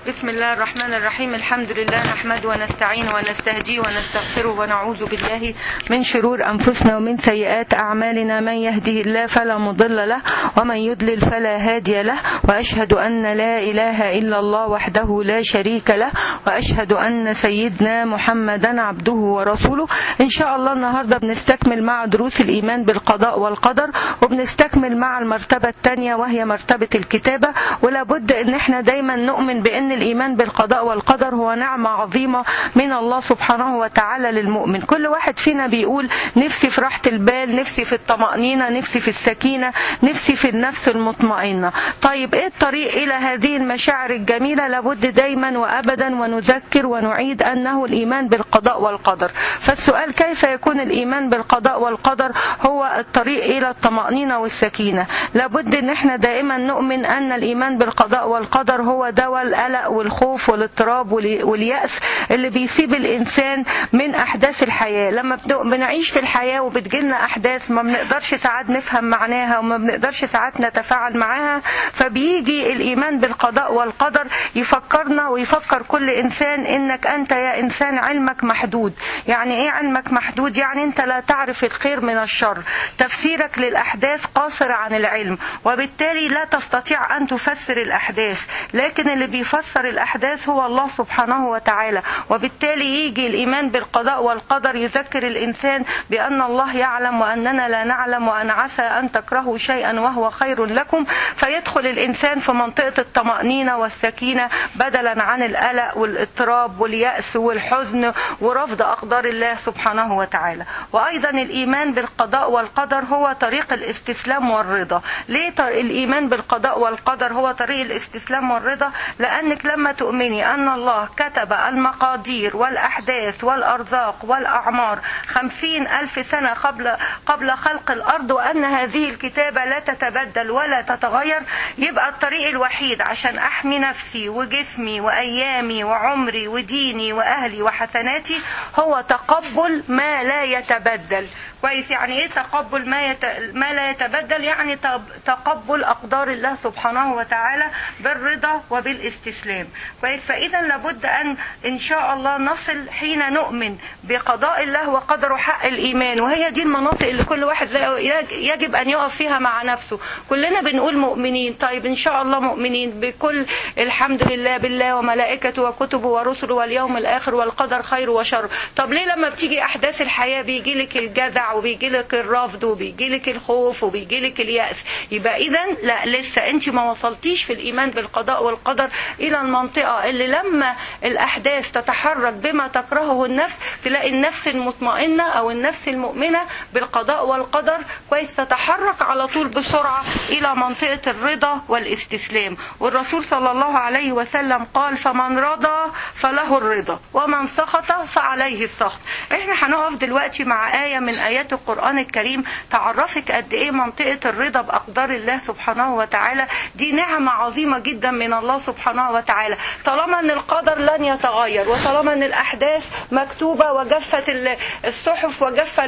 بسم الله الرحمن الرحيم. الحمد لله نحمده ونستعينه ونستهديه ونستغفره ونعوذ بالله من شرور أنفسنا ومن سيئات أعمالنا. من يهده الله فلا مضل له ومن يضلل فلا هادي له، وأشهد أن لا إله إلا الله وحده لا شريك له، وأشهد أن سيدنا محمدا عبده ورسوله. إن شاء الله النهاردة بنستكمل مع دروس الإيمان بالقضاء والقدر، وبنستكمل مع المرتبة الثانية وهي مرتبة الكتابة. ولا بد ان احنا دايما نؤمن بان الايمان بالقضاء والقدر هو نعمة عظيمة من الله سبحانه وتعالى للمؤمن. كل واحد فينا بيقول نفسي في راحة البال، نفسي في الطمأنينة، نفسي في السكينة، نفسي في النفس المطمئنة. طيب ايه الطريق الى هذه المشاعر الجميلة؟ لابد دايما وابدا ونذكر ونعيد انه الايمان بالقضاء والقدر. فالسؤال كيف يكون الايمان بالقضاء والقدر هو الطريق الى الطمأنينة والسكينة؟ لابد ان احنا دائما نؤمن ان الايمان بالقضاء والقدر هو دواء القلق والخوف والاضطراب واليأس اللي بيسيب الإنسان من أحداث الحياة. لما بنعيش في الحياة وبتجيلنا أحداث ما بنقدرش ساعات نفهم معناها وما بنقدرش ساعات نتفاعل معاها، فبيجي الإيمان بالقضاء والقدر يفكرنا ويفكر كل إنسان إنك أنت يا إنسان علمك محدود. يعني إيه علمك محدود؟ يعني أنت لا تعرف الخير من الشر، تفسيرك للأحداث قاصر عن العلم، وبالتالي لا تستطيع أن تفسر الأحداث، لكن اللي بيفسر الأحداث هو الله سبحانه وتعالى. وبالتالي يجي الإيمان بالقضاء والقدر يذكر الإنسان بأن الله يعلم وأننا لا نعلم، وأن عسى أن تكرهوا شيئا وهو خير لكم، فيدخل الإنسان في منطقة الطمأنينة والسكينة بدلا عن القلق والاضطراب واليأس والحزن ورفض أقدار الله سبحانه وتعالى. وأيضا الإيمان بالقضاء والقدر هو طريق الاستسلام والرضا. ليه الإيمان بالقضاء والقدر هو طريق الاستسلام والرضا؟ لأنك لما تؤمني أن الله كتب المقادير والأحداث والأرزاق والأعمار 50,000 سنة قبل خلق الأرض، وأن هذه الكتابة لا تتبدل ولا تتغير، يبقى الطريق الوحيد عشان أحمي نفسي وجسمي وأيامي وعمري وديني وأهلي وحسناتي هو تقبل ما لا يتبدل. كويس؟ يعني ايه تقبل ما لا يتبدل؟ يعني تقبل أقدار الله سبحانه وتعالى بالرضا وبالاستسلام. كويس؟ فإذا لابد إن شاء الله نصل حين نؤمن بقضاء الله وقدره حق الإيمان. وهي دي المناطق اللي كل واحد يجب أن يقف فيها مع نفسه. كلنا بنقول مؤمنين، طيب إن شاء الله مؤمنين بكل الحمد لله بالله وملائكته وكتبه ورسله واليوم الآخر والقدر خير وشر. طب ليه لما بتيجي أحداث الحياة بيجي لك الجزع وبيجي لك الرفض وبيجي لك الخوف وبيجي لك اليأس؟ يبقى إذا لا، لسه أنت ما وصلتيش في الإيمان بالقضاء والقدر إلى المنطقة اللي لما الأحداث تتحرك بما تكرهه النفس تلاقي النفس المطمئنة أو النفس المؤمنة بالقضاء والقدر كويس تتحرك على طول بسرعة إلى منطقة الرضا والاستسلام. والرسول صلى الله عليه وسلم قال: فمن رضى فله الرضا ومن سخط فعليه السخط. احنا هنقف دلوقتي مع آية من آيات القرآن الكريم تعرفك قد ايه منطقة الرضا بأقدار الله سبحانه وتعالى دي نعمة عظيمة جدا من الله سبحانه وتعالى. طالما ان القدر لن يتغير، وطالما ان الأحداث مكتوبة وجفت الصحف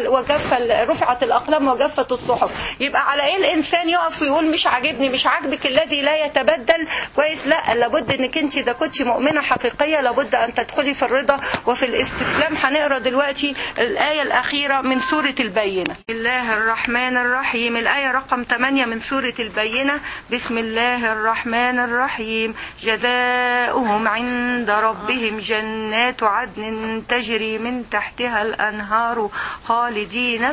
رفعت الأقلام وجفت الصحف، يبقى على ايه الإنسان يقف ويقول مش عاجبني، مش عاجبك الذي لا يتبدل؟ كويس؟ لا، لابد انك انت اذا كنت مؤمنة حقيقية لابد ان تدخلي في الرضا وفي الاستسلام. هنقرأ دلوقتي الآية الأخيرة من سورة البينة. بسم الله الرحمن الرحيم. الآية رقم 8 من سورة البينة. بسم الله الرحمن الرحيم. جزاؤهم عند ربهم جنات عدن تجري من تحتها الأنهار خالدين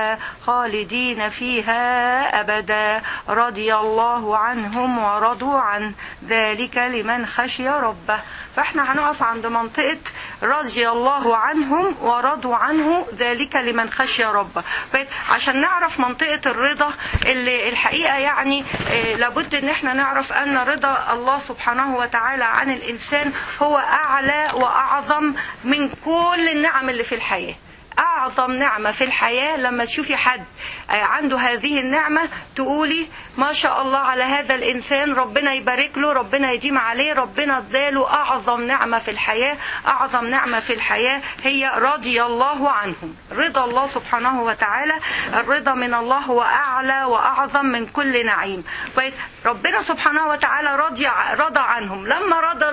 فيها أبدا رضي الله عنهم ورضوا عنه ذلك لمن خشي ربه. فاحنا هنقف عند منطقة رضي الله عنهم ورضوا عنه ذلك لمن خشي ربه، عشان نعرف منطقة الرضا اللي الحقيقة يعني لابد ان احنا نعرف ان رضا الله سبحانه وتعالى عن الانسان هو اعلى واعظم من كل النعم اللي في الحياة. أعظم نعمة في الحياة لما تشوفي حد عنده هذه النعمة تقولي ما شاء الله على هذا الإنسان، ربنا يبارك له، ربنا يديم عليه، ربنا اداله أعظم نعمة في الحياة. أعظم نعمة في الحياة هي رضي الله عنهم. رضا الله سبحانه وتعالى، الرضا من الله هو أعلى وأعظم من كل نعيم. ربنا سبحانه وتعالى رضى عنهم. لما رضى الله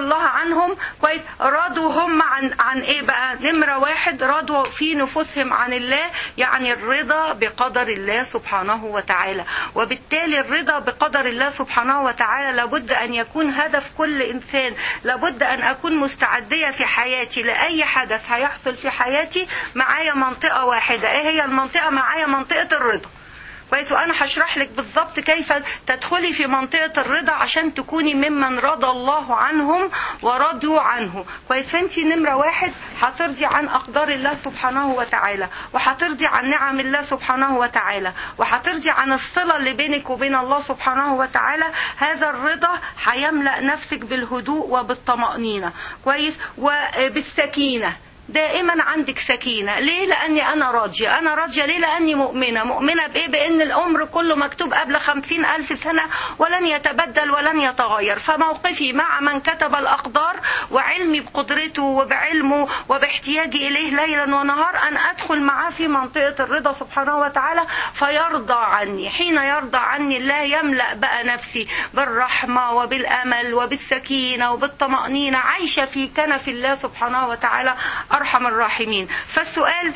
عنهم كويس رضوا هم عن ايه بقى؟ نمرة واحد رضوا في نفوسهم عن الله، يعني الرضا بقدر الله سبحانه وتعالى. وبالتالي الرضا بقدر الله سبحانه وتعالى لابد ان يكون هدف كل انسان. لابد ان اكون مستعدية في حياتي لأي حدث هيحصل في حياتي معايا منطقة واحدة. ايه هي المنطقة؟ معايا منطقة الرضا كويس. وانا هشرح لك بالضبط كيف تدخلي في منطقة الرضا عشان تكوني ممن رضى الله عنهم ورضوا عنه كويس. فانتي نمرة واحد هترضي عن اقدار الله سبحانه وتعالى، وهترضي عن نعم الله سبحانه وتعالى، وهترضي عن الصلة اللي بينك وبين الله سبحانه وتعالى. هذا الرضا هيملأ نفسك بالهدوء وبالطمأنينة كويس، وبالسكينة. دائما عندك سكينة. ليه؟ لأني أنا راضية. أنا راضية ليه؟ لأني مؤمنة بإيه؟ بأن الأمر كله مكتوب قبل 50,000 سنة ولن يتبدل ولن يتغير. فموقفي مع من كتب الأقدار وعلمي بقدرته وبعلمه وباحتياجي إليه ليلا ونهار أن أدخل معاه في منطقة الرضا سبحانه وتعالى فيرضى عني. حين يرضى عني الله يملأ بقى نفسي بالرحمة وبالأمل وبالسكينة وبالطمأنينة، عايشة في كنف الله سبحانه وتعالى أرحم الراحمين. فالسؤال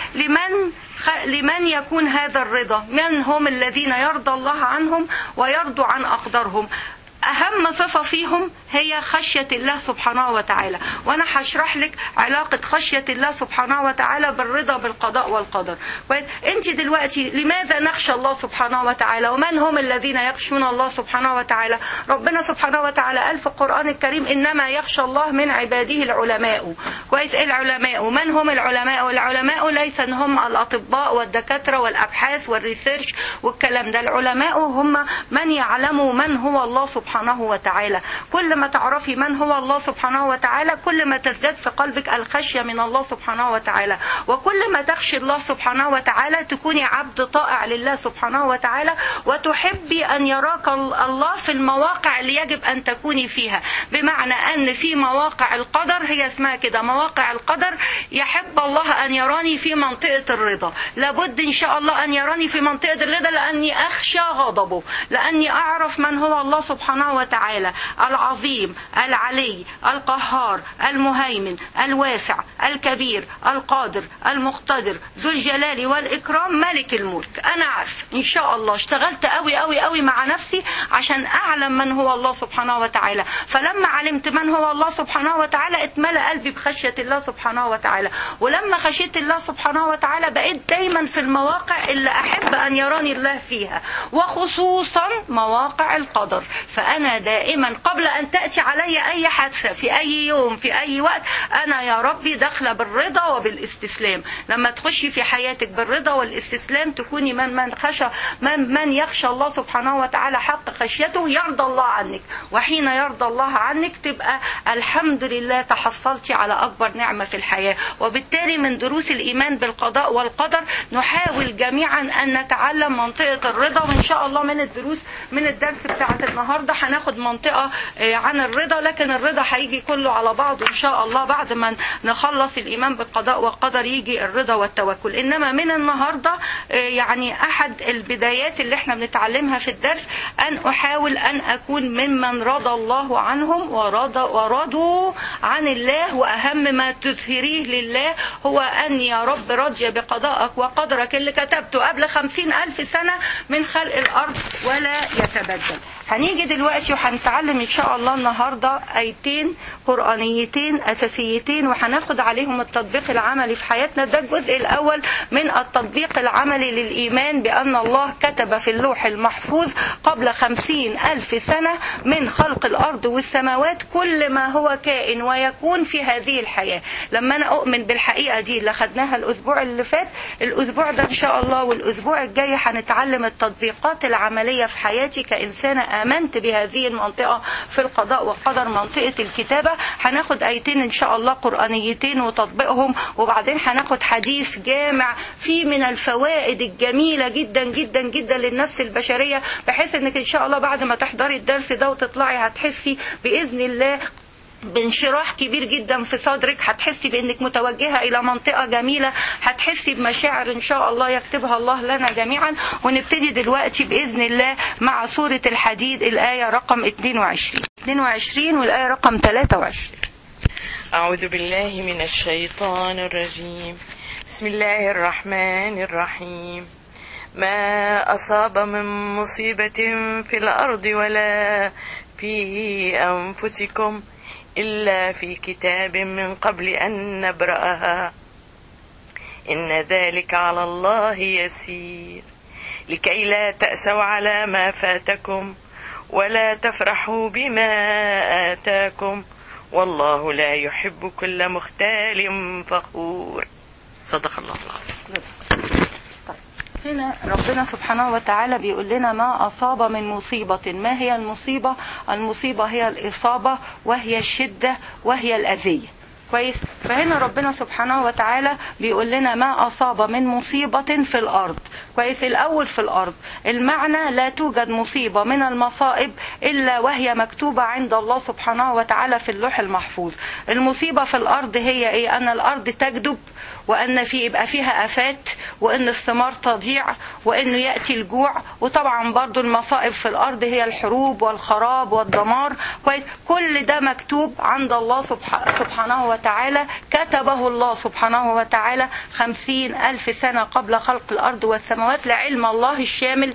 لمن يكون هذا الرضا؟ من هم الذين يرضى الله عنهم ويرضوا عن أقدارهم؟ أهم صفة فيهم هي خشية الله سبحانه وتعالى. وأنا هشرح لك علاقة خشية الله سبحانه وتعالى بالرضا بالقضاء والقدر. أنت دلوقتي لماذا نخشى الله سبحانه وتعالى؟ ومن هم الذين يخشون الله سبحانه وتعالى؟ ربنا سبحانه وتعالى قال في القرآن الكريم إنما يخشى الله من عباده العلماء كويس. العلماء من هم العلماء؟ العلماء ليس هم الأطباء والدكاترة والأبحاث والريسيرش والكلام ده. العلماء هم من يعلموا من هو الله سبحانه وتعالى. كل ما تعرفي من هو الله سبحانه وتعالى كل ما تزداد في قلبك الخشية من الله سبحانه وتعالى، وكل ما تخشي الله سبحانه وتعالى تكوني عبد طائع لله سبحانه وتعالى، وتحبي أن يراك الله في المواقع اللي يجب أن تكوني فيها. بمعنى أن في مواقع القدر، هي اسمها كده مواقع القدر، يحب الله أن يراني في منطقة الرضا. لابد إن شاء الله أن يراني في منطقة الرضا لأني أخشى غضبه، لأني أعرف من هو الله سبحانه وتعالى العظيم العلي القهار المهيمن الواسع الكبير القادر المقتدر ذو الجلال والإكرام ملك الملك. أنا عارف إن شاء الله اشتغلت قوي قوي قوي مع نفسي عشان أعلم من هو الله سبحانه وتعالى. فلما علمت من هو الله سبحانه وتعالى اتملأ قلبي بخشية الله سبحانه وتعالى. ولما خشيت الله سبحانه وتعالى بقيت دايما في المواقع اللي أحب أن يراني الله فيها، وخصوصا مواقع القدر. فأنا دائما قبل أن تأتي علي أي حادثة في أي يوم في أي وقت أنا يا ربي داخلة بالرضا وبالاستسلام. لما تخشي في حياتك بالرضا والاستسلام تكوني من يخشى الله سبحانه وتعالى حق خشيته يرضى الله عنك. وحين يرضى الله عنك تبقى الحمد لله تحصلتي على أكبر نعمة في الحياة. وبالتالي من دروس الإيمان بالقضاء والقدر نحاول جميعا أن نتعلم منطقة الرضا. وإن شاء الله من الدرس بتاعت النهاردة هناخد منطقة عن الرضا، لكن الرضا هيجي كله على بعضه إن شاء الله بعد ما نخلص الإيمان بالقضاء والقدر يجي الرضا والتوكل. إنما من النهاردة يعني أحد البدايات اللي احنا بنتعلمها في الدرس أن أحاول أن أكون ممن رضى الله عنهم ورضوا عن الله. وأهم ما تظهريه لله هو أن يا رب راضية بقضائك وقدرك اللي كتبته قبل 50,000 سنة من خلق الأرض ولا يتبدل. هنيجي دلوقتي وهنتعلم إن شاء الله النهاردة آيتين قرآنيتين أساسيتين وهناخد عليهم التطبيق العملي في حياتنا. ده الجزء الأول من التطبيق العملي للإيمان بأن الله كتب في اللوح المحفوظ قبل 50,000 سنة من خلق الأرض والسماوات كل ما هو كائن ويكون في هذه الحياة. لما أنا أؤمن بالحقيقة دي اللي خدناها الأسبوع اللي فات، الأسبوع ده إن شاء الله والأسبوع الجاي هنتعلم التطبيقات العملية في حياتي كإنسانة آمنت بهذه المنطقة في القضاء والقدر، منطقة الكتابة. هناخد آيتين إن شاء الله قرآنيتين وتطبيقهم، وبعدين هناخد حديث جامع فيه من الفوائد الجميلة جدا جدا جدا للنفس البشرية، بحيث انك ان شاء الله بعد ما تحضري الدرس ده وتطلعي هتحسي بإذن الله بانشراح كبير جدا في صدرك، هتحسي بانك متوجهة الى منطقة جميلة، هتحسي بمشاعر ان شاء الله يكتبها الله لنا جميعا. ونبتدي دلوقتي بإذن الله مع سورة الحديد الآية رقم 22 والآية رقم 23. أعوذ بالله من الشيطان الرجيم. بسم الله الرحمن الرحيم. ما أصاب من مصيبة في الأرض ولا في أنفسكم إلا في كتاب من قبل أن نبرأها إن ذلك على الله يسير لكي لا تأسوا على ما فاتكم ولا تفرحوا بما آتاكم والله لا يحب كل مختال فخور. صدق الله العظيم. هنا ربنا سبحانه وتعالى بيقول لنا ما أصاب من مصيبة. ما هي المصيبة؟ المصيبة هي الإصابة وهي الشدة وهي الأذية. كويس. فهنا ربنا سبحانه وتعالى بيقول لنا ما أصاب من مصيبة في الأرض. كويس. الأول في الأرض المعنى لا توجد مصيبة من المصائب إلا وهي مكتوبة عند الله سبحانه وتعالى في اللوح المحفوظ. المصيبة في الأرض هي إيه؟ أن الأرض تجدب، وأن يبقى فيها آفات، وأن الثمار تضيع، وأنه يأتي الجوع. وطبعا برضو المصائب في الأرض هي الحروب والخراب والدمار. كويس. كل ده مكتوب عند الله سبحانه وتعالى، كتبه الله سبحانه وتعالى 50,000 سنة قبل خلق الأرض والسماوات لعلم الله الشامل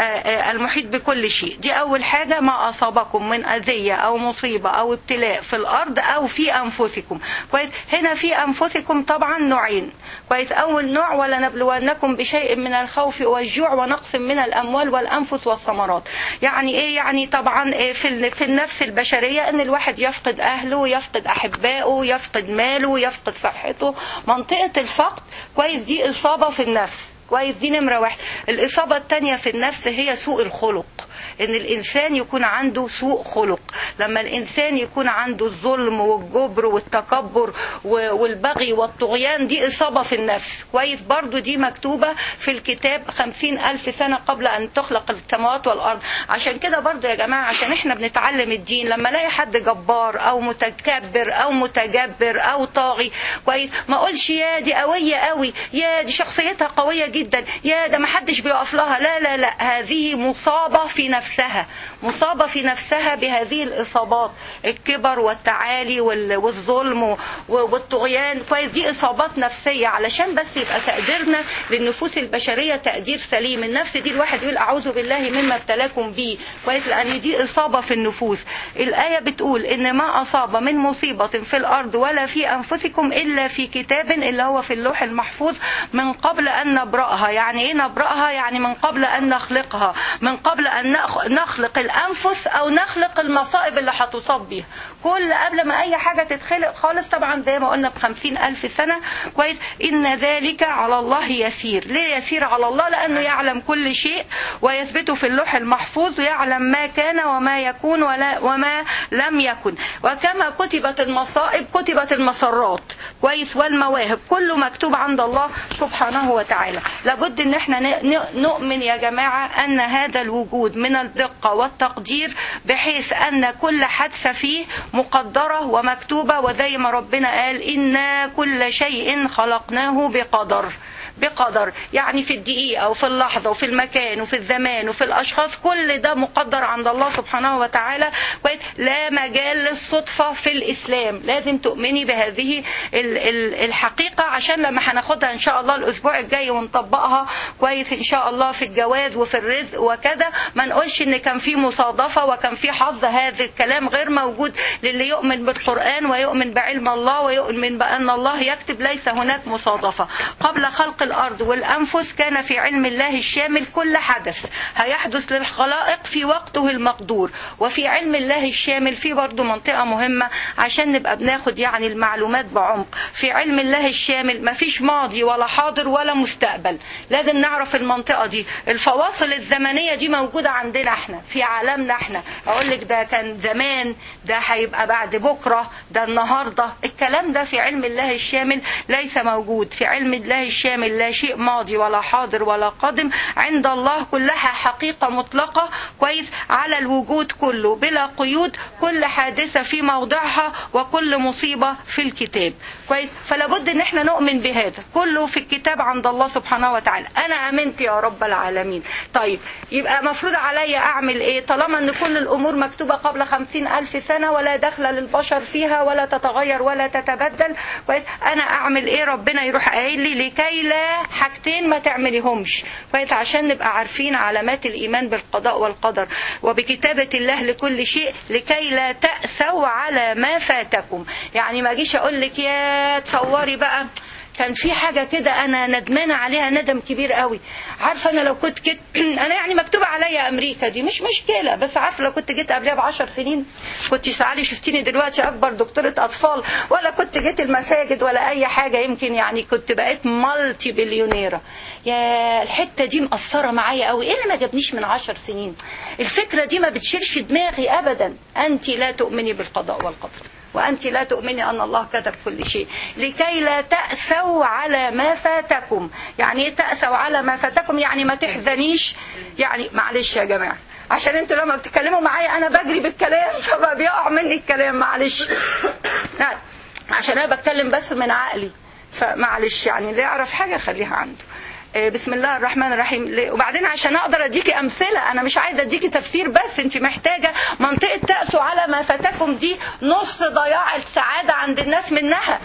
المحيط بكل شيء. دي أول حاجة. ما أصابكم من أذية أو مصيبة أو ابتلاء في الأرض أو في أنفسكم. كويس. هنا في أنفسكم طبعا نوعين. كويس. أول نوع ولنبلونكم بشيء من الخوف والجوع ونقص من الأموال والأنفس والثمرات. يعني إيه؟ يعني طبعا في النفس البشرية أن الواحد يفقد أهله، يفقد أحبائه، يفقد ماله، يفقد صحته. منطقة الفقد كويس دي إصابة في النفس. كويس. دي نمرة واحد. الإصابة الثانية في النفس هي سوء الخلق، ان الانسان يكون عنده سوء خلق. لما الانسان يكون عنده الظلم والجبر والتكبر والبغي والطغيان دي اصابة في النفس. كويس. برضو دي مكتوبة في الكتاب 50,000 سنة قبل ان تخلق السماوات والارض. عشان كده برضو يا جماعة عشان احنا بنتعلم الدين، لما الاقي حد جبار او متكبر او متجبر او طاغي كويس ما اقولش يا دي قوية قوي، يا دي شخصيتها قوية جدا، يا ده ما حدش بيقف لها. لا لا لا، هذه مصابة في نفسها، مصابة في نفسها بهذه الإصابات، الكبر والتعالي والظلم والطغيان. كويس. دي إصابات نفسية علشان بس يبقى تقديرنا للنفوس البشرية تقدير سليم. النفس دي الواحد يقول أعوذ بالله مما ابتلاكم به. كويس. لأن دي إصابة في النفوس. الآية بتقول إن ما أصاب من مصيبة في الأرض ولا في أنفسكم إلا في كتاب اللي هو في اللوح المحفوظ من قبل أن نبرأها. يعني إيه نبرأها؟ يعني من قبل أن نخلقها، من قبل أن نخلق الأنفس أو نخلق المصائب اللي هتصاب بيها. كل قبل ما أي حاجة تتخلق خالص طبعا زي ما قلنا ب50,000 سنة. كويس. إن ذلك على الله يسير. ليه يسير على الله؟ لأنه يعلم كل شيء ويثبته في اللوح المحفوظ، ويعلم ما كان وما يكون وما لم يكن. وكما كتبت المصائب كتبت المسرات. كويس. والمواهب كله مكتوب عند الله سبحانه وتعالى. لابد ان احنا نؤمن يا جماعة ان هذا الوجود من الدقة والتقدير بحيث ان كل حادثة فيه مقدرة ومكتوبة. وزي ما ربنا قال إنا كل شيء خلقناه بقدر. بقدر يعني في الدقيقة وفي اللحظة وفي المكان وفي الزمان وفي الأشخاص، كل ده مقدر عند الله سبحانه وتعالى. لا مجال للصدفة في الإسلام. لازم تؤمني بهذه الحقيقة عشان لما هناخدها إن شاء الله الأسبوع الجاي ونطبقها كويس إن شاء الله في الجواز وفي الرزق وكذا، ما نقولش إن كان في مصادفة وكان في حظ. هذا الكلام غير موجود للي يؤمن بالقرآن ويؤمن بعلم الله ويؤمن بأن الله يكتب. ليس هناك مصادفة. قبل خلق الأرض والأنفس كان في علم الله الشامل كل حدث هيحدث للخلائق في وقته المقدور. وفي علم الله الشامل في برضو منطقة مهمة عشان نبقى بناخد يعني المعلومات بعمق. في علم الله الشامل ما فيش ماضي ولا حاضر ولا مستقبل. لازم نعرف المنطقة دي. الفواصل الزمنية دي موجودة عندنا احنا في عالمنا احنا. اقول لك ده كان زمان، ده هيبقى بعد بكرة، ده النهاردة. الكلام ده في علم الله الشامل ليس موجود. في علم الله الشامل لا شيء ماضي ولا حاضر ولا قادم. عند الله كلها حقيقة مطلقة كويس على الوجود كله بلا قيود. كل حادثة في موضعها وكل مصيبة في الكتاب كويس. فلا بد ان احنا نؤمن بهذا كله في الكتاب عند الله سبحانه وتعالى. انا امنت يا رب العالمين. طيب يبقى مفروض عليا اعمل ايه طالما ان كل الامور مكتوبة قبل 50,000 سنة ولا دخل للبشر فيها ولا تتغير ولا لا تتبدل. انا اعمل ايه؟ ربنا يروح قايل لي لكي لا حاجتين ما تعمليهمش، عشان نبقى عارفين علامات الايمان بالقضاء والقدر وبكتابة الله لكل شيء، لكي لا تأسوا على ما فاتكم. يعني ما اجيش اقول لك يا تصوري بقى كان في حاجة كده أنا ندمانة عليها ندم كبير قوي، عارفة أنا لو كنت كده أنا يعني مكتوب عليا أمريكا دي مش مشكلة، بس عارفة لو كنت جيت قبلها ب10 سنين كنت سعالي شفتيني دلوقتي أكبر دكتورة أطفال، ولا كنت جيت المساجد ولا أي حاجة، يمكن يعني كنت بقيت مالتي بليونيرة. يا الحتة دي مأثرة معايا قوي. إيه اللي ما جابنيش من 10 سنين؟ الفكرة دي ما بتشيلش دماغي أبدا. أنت لا تؤمني بالقضاء والقدر، وأنت لا تؤمني أن الله كتب كل شيء، لكي لا تأسوا على ما فاتكم. يعني ايه تأسوا على ما فاتكم؟ يعني ما تحزنيش. يعني معلش يا جماعة، عشان انتوا لما بتتكلموا معايا أنا بجري بالكلام فبيقع مني الكلام، معلش عشان أنا بتكلم بس من عقلي، فمعلش يعني اللي يعرف حاجة خليها عنده. بسم الله الرحمن الرحيم. وبعدين عشان اقدر اديكي امثله، انا مش عايزه اديكي تفسير بس، انت محتاجه منطقه تأسوا على ما فاتكم دي نص ضياع السعاده عند الناس منها.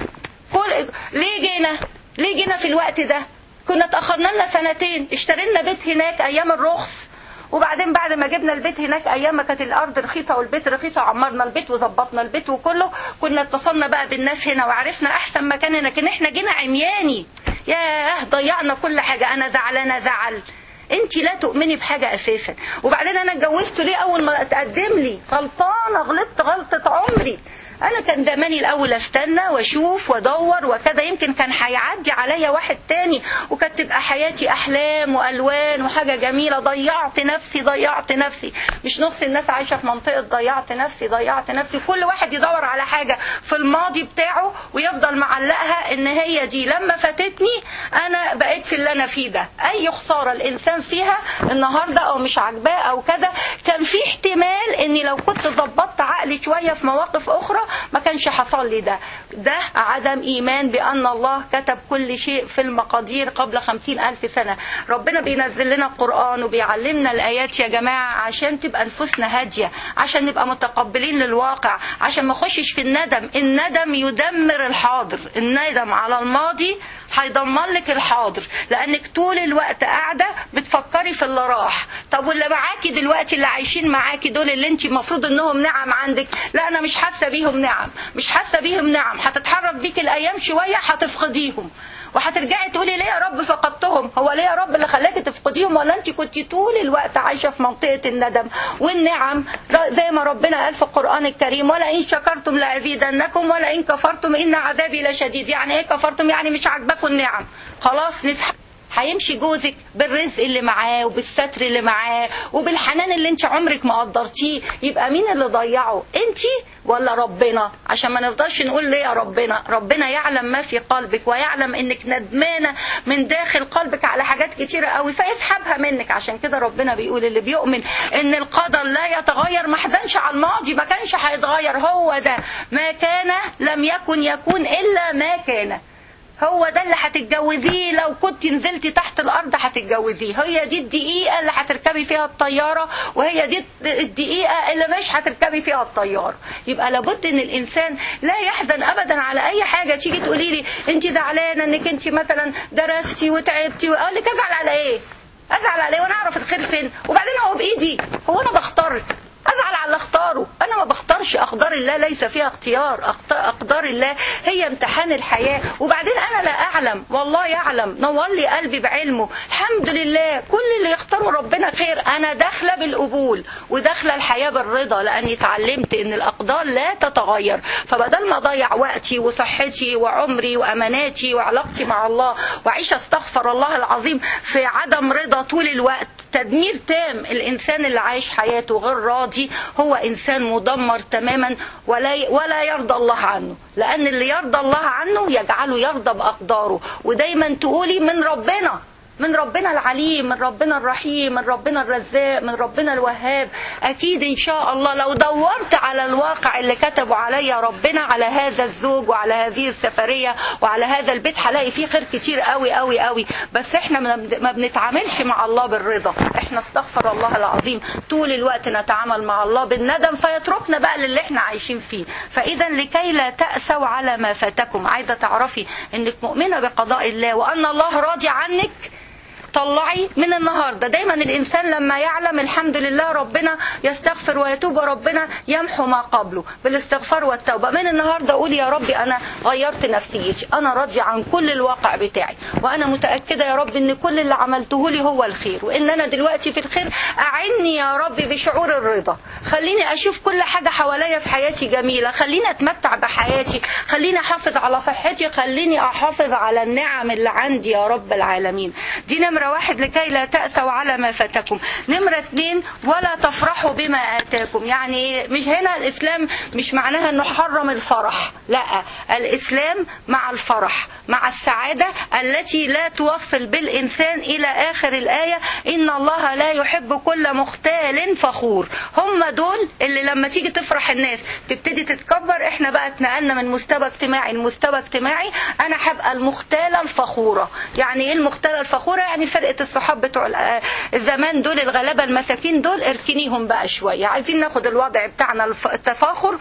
ليه جينا في الوقت ده؟ كنا اتاخرنا لنا 2 سنين، اشترينا بيت هناك ايام الرخص، وبعدين بعد ما جبنا البيت هناك ايام ما كانت الارض رخيصه والبيت رخيصه، عمرنا البيت وظبطنا البيت وكله، كنا اتصلنا بقى بالناس هنا وعرفنا احسن مكان هنا، لكن احنا جينا عمياني، ياه ضيعنا كل حاجه. انا زعلانه زعل، انت لا تؤمني بحاجه اساسا. وبعدين انا اتجوزته ليه اول ما اتقدم لي؟ غلطانه، غلطت غلطه عمري. انا كان زماني الاول استنى واشوف وادور وكذا، يمكن كان هيعدي عليا واحد تاني وكانت تبقى حياتي احلام والوان وحاجه جميله. ضيعت نفسي. مش نص الناس عايشه في منطقه ضيعت نفسي. كل واحد يدور على حاجه في الماضي بتاعه ويفضل معلقها ان هي دي لما فاتتني انا بقيت في اللي انا فيه ده. اي خساره الانسان فيها النهارده او مش عاجباه او كذا، كان في احتمال اني لو كنت ظبطت عقلي شويه في مواقف اخرى ما كانش حصل لي ده عدم إيمان بأن الله كتب كل شيء في المقادير قبل 50,000 سنة. ربنا بينزل لنا القرآن وبيعلمنا الآيات يا جماعة عشان تبقى نفوسنا هادية، عشان نبقى متقبلين للواقع، عشان ما نخشش في الندم. الندم يدمر الحاضر، الندم على الماضي هيدمر لك الحاضر، لأنك طول الوقت قاعدة بتفكري في اللي راح. طب واللي معاكي دلوقتي اللي عايشين معاكي دول اللي انت المفروض انهم نعم عندك، لا انا مش حاسة بيهم نعم، هتتحرك بيك الايام شوية هتفقديهم وهترجعي تقولي ليه يا رب فقدتهم؟ هو ليه يا رب اللي خلاكي تفقديهم؟ ولا انت كنت طول الوقت عايشة في منطقة الندم والنعم زي ما ربنا قال في القرآن الكريم ولئن شكرتم لأزيدنكم ولئن كفرتم إن عذابي لشديد. يعني ايه كفرتم؟ يعني مش عاجباكم النعم، خلاص نسحب. هيمشي جوزك بالرزق اللي معاه وبالستر اللي معاه وبالحنان اللي انت عمرك ما قدرتيه، يبقى مين اللي ضيعه؟ انت ولا ربنا؟ عشان ما نفضلش نقول ليه يا ربنا يعلم ما في قلبك ويعلم انك ندمانه من داخل قلبك على حاجات كتيره قوي فيسحبها منك. عشان كده ربنا بيقول اللي بيؤمن ان القدر لا يتغير ما حزنش على الماضي، ما كانش هيتغير، هو ده ما كان لم يكن الا ما كان. هو ده اللي هتتجوزيه، لو كنت نزلتي تحت الارض هتتجوزيه. هي دي الدقيقه اللي هتركبي فيها الطياره، وهي دي الدقيقه اللي مش هتركبي فيها الطياره. يبقى لابد ان الانسان لا يحزن ابدا على اي حاجه. تيجي تقولي لي انت زعلانه انك انت مثلا درستي وتعبتي، واقول لك ازعل على ايه وانا اعرف الخير فين؟ وبعدين هو بايدي، هو انا بختار؟ ازعل على اللي اختاره؟ انا ما بختارش، اقدار الله ليس فيها اختيار، اقدار الله هي امتحان الحياة. وبعدين انا لا اعلم، والله يعلم، نور لي قلبي بعلمه، الحمد لله. كل اللي يختاره ربنا خير. انا داخله بالقبول وداخله الحياة بالرضا، لاني اتعلمت ان الاقدار لا تتغير. فبدل ما اضيع وقتي وصحتي وعمري واماناتي وعلاقتي مع الله واعيش استغفر الله العظيم في عدم رضا طول الوقت، تدمير تام. الانسان اللي عايش حياته غير راضي هو إنسان مدمر تماما ولا يرضى الله عنه، لأن اللي يرضى الله عنه يجعله يرضى بأقداره. ودايما تقولي من من ربنا العليم، من ربنا الرحيم، من ربنا الرزاق، من ربنا الوهاب. اكيد ان شاء الله لو دورت على الواقع اللي كتبوا عليا ربنا على هذا الزوج وعلى هذه السفرية وعلى هذا البيت هلاقي فيه خير كتير قوي قوي قوي. بس احنا ما بنتعاملش مع الله بالرضا، احنا استغفر الله العظيم طول الوقت نتعامل مع الله بالندم فيتركنا بقى للي احنا عايشين فيه. فاذا لكي لا تأسوا على ما فاتكم، عايزة تعرفي انك مؤمنة بقضاء الله وان الله راضي عنك، طلعي من النهاردة. دايما الإنسان لما يعلم الحمد لله ربنا يستغفر ويتوب وربنا يمحو ما قبله بالاستغفار والتوبة. من النهاردة قولي يا ربي أنا غيرت نفسيتي، أنا راضية عن كل الواقع بتاعي، وأنا متأكدة يا رب إن كل اللي عملته لي هو الخير، وإن أنا دلوقتي في الخير. أعني يا ربي بشعور الرضا، خليني أشوف كل حاجة حواليا في حياتي جميلة، خليني أتمتع بحياتي، خليني أحافظ على صحتي، خليني أحافظ على النعم اللي عندي يا رب العالمين. دي نمرة واحد، لكي لا تأسوا على ما فاتكم. نمرة 2، ولا تفرحوا بما آتاكم. يعني مش هنا الإسلام مش معناها أنه حرم الفرح، لا، الإسلام مع الفرح، مع السعادة التي لا توصل بالإنسان إلى آخر الآية إن الله لا يحب كل مختال فخور. هم دول اللي لما تيجي تفرح الناس تبتدي تتكبر. احنا بقى اتنقلنا من مستوى اجتماعي لمستوى اجتماعي، أنا هبقى المختالة الفخورة. يعني إيه المختالة الفخورة؟ يعني فرقة الصحاب بتوع الزمان دول الغلابة المساكين دول اركنيهم بقى شوية، عايزين ناخد الوضع بتاعنا التفاخر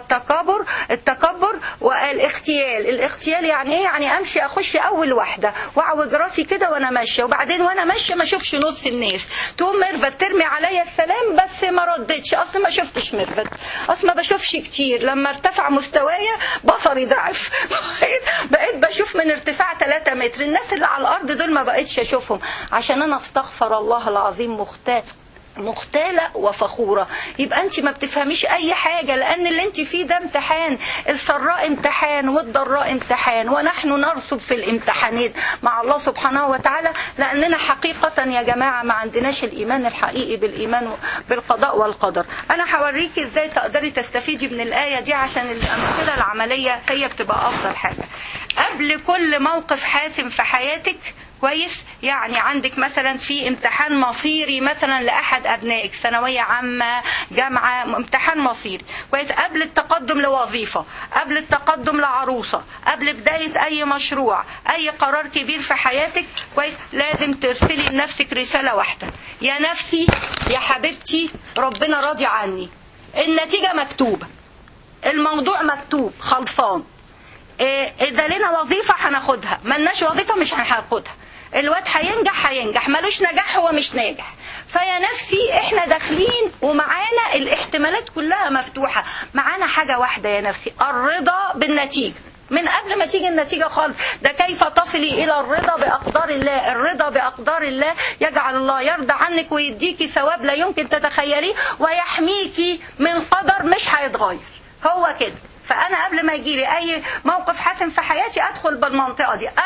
التكبر والاختيال. الاختيال يعني ايه؟ يعني امشي اخش اول واحدة واعوج راسي كده وانا ماشية، وبعدين وانا ماشية ما اشوفش نص الناس، تقوم ميرفت ترمي عليا السلام بس ما ردتش، اصل ما شفتش ميرفت، اصل ما بشوفش كتير. لما ارتفع مستوايا بصري ضعف بقيت بشوف من ارتفاع 3 متر، الناس اللي على الارض دول ما بقيتش اشوفهم، عشان انا استغفر الله العظيم مختالة وفخورة. يبقى انت ما بتفهميش اي حاجة، لان اللي انت فيه ده امتحان، السراء امتحان والضراء امتحان، ونحن نرسب في الامتحانات مع الله سبحانه وتعالى، لاننا حقيقة يا جماعة ما عندناش الايمان الحقيقي بالايمان بالقضاء والقدر. انا هوريكي ازاي تقدري تستفيدي من الآية دي، عشان الامثلة العملية هي بتبقى افضل حاجة. قبل كل موقف حاسم في حياتك كويس، يعني عندك مثلا في امتحان مصيري مثلا لأحد أبنائك، ثانوية عامة، جامعة، امتحان مصيري كويس، قبل التقدم لوظيفة، قبل التقدم لعروسة، قبل بداية أي مشروع، أي قرار كبير في حياتك كويس، لازم ترسلي لنفسك رسالة واحدة: يا نفسي يا حبيبتي ربنا راضي عني، النتيجة مكتوبة، الموضوع مكتوب خلصان، إذا لنا وظيفة هناخدها، ملناش وظيفة مش هناخدها، الواد هينجح ملوش نجاح هو مش ناجح. فيا نفسي احنا داخلين ومعانا الاحتمالات كلها مفتوحة، معانا حاجة واحدة يا نفسي: الرضا بالنتيجة من قبل ما تيجي النتيجة خالص. ده كيف تصلي إلى الرضا بأقدار الله. الرضا بأقدار الله يجعل الله يرضى عنك ويديكي ثواب لا يمكن تتخيليه، ويحميكي من قدر مش هيتغير، هو كده. فأنا قبل ما يجيلي أي موقف حاسم في حياتي أدخل بالمنطقة دي: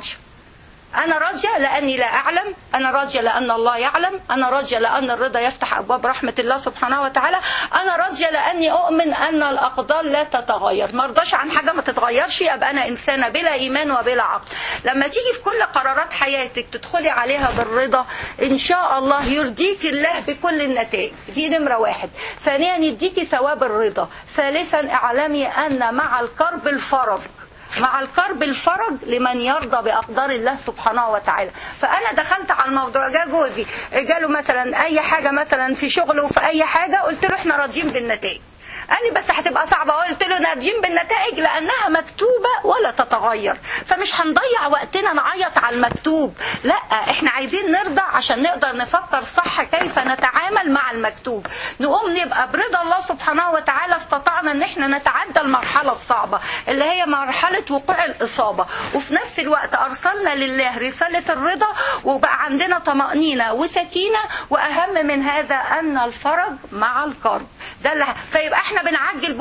أنا راضية لأني لا أعلم، أنا راضية لأن الله يعلم، أنا راضية لأن الرضا يفتح أبواب رحمة الله سبحانه وتعالى، أنا راضية لأني أؤمن أن الأقدار لا تتغير. ما رضاش عن حاجة ما تتغيرش، يبقى أنا إنسانة بلا إيمان وبلا عقل. لما تيجي في كل قرارات حياتك تدخلي عليها بالرضا إن شاء الله يرضيك الله بكل النتائج. دي نمرة 1. ثانيا يديكي ثواب الرضا. ثالثا اعلمي أن مع الكرب الفرج، مع الكرب الفرج لمن يرضى بأقدار الله سبحانه وتعالى. فأنا دخلت على الموضوع، جاء جوزي جاله مثلا أي حاجة مثلا في شغله في أي حاجة، قلت له احنا راضيين بالنتائج. قال لي بس هتبقى صعبة. قلت له راضيين بالنتائج لأنها مكتوبة ولا تتغير، فمش هنضيع وقتنا نعيط على المكتوب، لا احنا عايزين نرضى عشان نقدر نفكر صح كيف نتعامل مع المكتوب، نقوم نبقى برضا الله سبحانه وتعالى استطعنا ان احنا نتعدى المرحلة الصعبة اللي هي مرحلة وقوع الإصابة، وفي نفس الوقت أرسلنا لله رسالة الرضا، وبقى عندنا طمأنينة وسكينة، وأهم من هذا أن الفرج مع الكرب. ده اللي فيبقى احنا بنعجل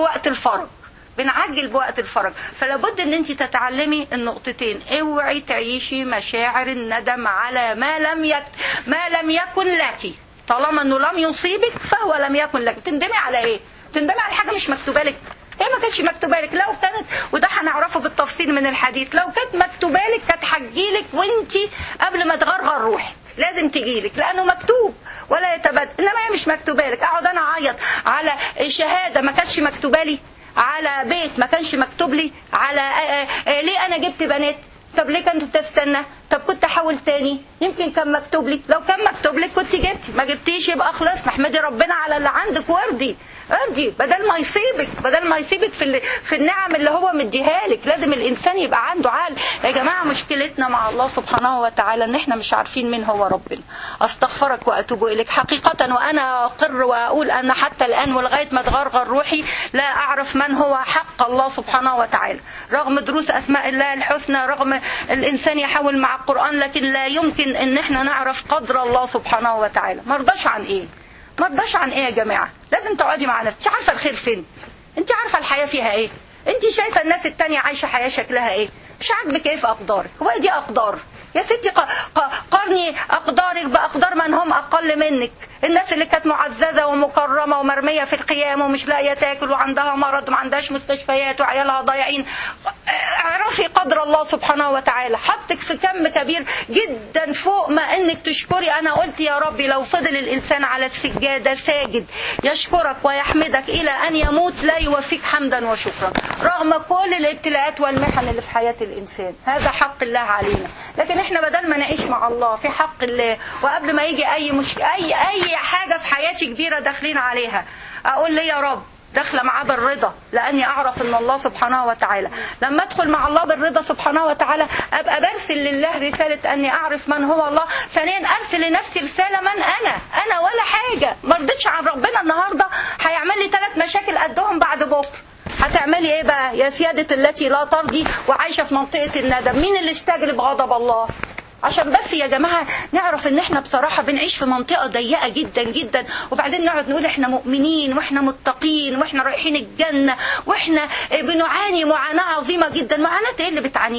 بوقت الفرج. فلابد ان انت تتعلمي النقطتين: اوعي تعيشي مشاعر الندم على ما لم يكن لك، طالما انه لم يصيبك فهو لم يكن لك. تندمي على ايه؟ تندمي على حاجة مش مكتوبة لك، هي ما كانتش مكتوبة لك. لو كانت، وده هنعرفه بالتفصيل التفسير من الحديث، لو كانت مكتوبة لك كانت هتجيلك وانتي قبل ما تغرغر روحك، لازم تجيلك لانه مكتوب ولا يتبدل. انما هي مش مكتوبه لك. اقعد انا اعيط على شهاده ما كانتش مكتوبه لي، على بيت ما كانش مكتوب لي، على ليه انا جبت بنات؟ طب ليه كنت تستنى؟ طب كنت احاول تاني، يمكن كان مكتوب لي. لو كان مكتوب لك كنت جبتي، ما جبتيش يبقى خلاص نحمدي ربنا على اللي عندك وارضي بدل ما يصيبك في النعم اللي هو مديها لك. لازم الانسان يبقى عنده عقل يا جماعه. مشكلتنا مع الله سبحانه وتعالى ان احنا مش عارفين مين هو ربنا. استغفرك واتوب اليك حقيقه، وانا اقر واقول ان حتى الان ولغايه ما تغرغر روحي لا اعرف من هو حق الله سبحانه وتعالى، رغم دروس اسماء الله الحسنى، رغم الانسان يحاول مع القران، لكن لا يمكن ان احنا نعرف قدر الله سبحانه وتعالى. مرضاش عن ايه يا جماعه؟ لازم تقعدي مع نفسك. انت عارفه الخير فين؟ انت عارفه الحياه فيها ايه؟ انت شايفه الناس التانية عايشه حياه شكلها ايه؟ مش عاجبك ايه في اقدارك؟ هو دي اقدار يا ستي؟ قارني اقدارك باقدار من هم اقل منك. الناس اللي كانت معززه ومكرمه ومرميه في القيام ومش لاقيه تاكل وعندها مرض وما عندهاش مستشفيات وعيالها ضايعين، اعرفي قدر الله سبحانه وتعالى. حطك في كم كبير جدا فوق ما انك تشكري. انا قلت يا ربي لو فضل الانسان على السجاده ساجد يشكرك ويحمدك الى ان يموت لا يوفيك حمدا وشكرا، رغم كل الابتلاءات والمحن اللي في حياه الانسان. هذا حق الله علينا. لكن احنا بدل ما نعيش مع الله في حق الله، وقبل ما يجي اي حاجه في حياتي كبيره داخلين عليها، اقول لي يا رب داخله معاه بالرضا، لاني اعرف ان الله سبحانه وتعالى لما ادخل مع الله بالرضا سبحانه وتعالى ابقى برسل لله رساله اني اعرف من هو الله. ثانيا ارسل لنفسي رساله من انا ولا حاجه. ما رضيتش عن ربنا النهارده هيعمل لي 3 مشاكل قدهم بعد بكره. هتعملي ايه بقى يا سياده التي لا ترضي وعايشه في منطقه الندم؟ مين اللي استجلب غضب الله؟ عشان بس يا جماعة نعرف ان احنا بصراحة بنعيش في منطقة ضيقة جدا جدا، وبعدين نقعد نقول احنا مؤمنين واحنا متقين واحنا رايحين الجنة واحنا بنعاني معاناة عظيمة جدا. معاناة ايه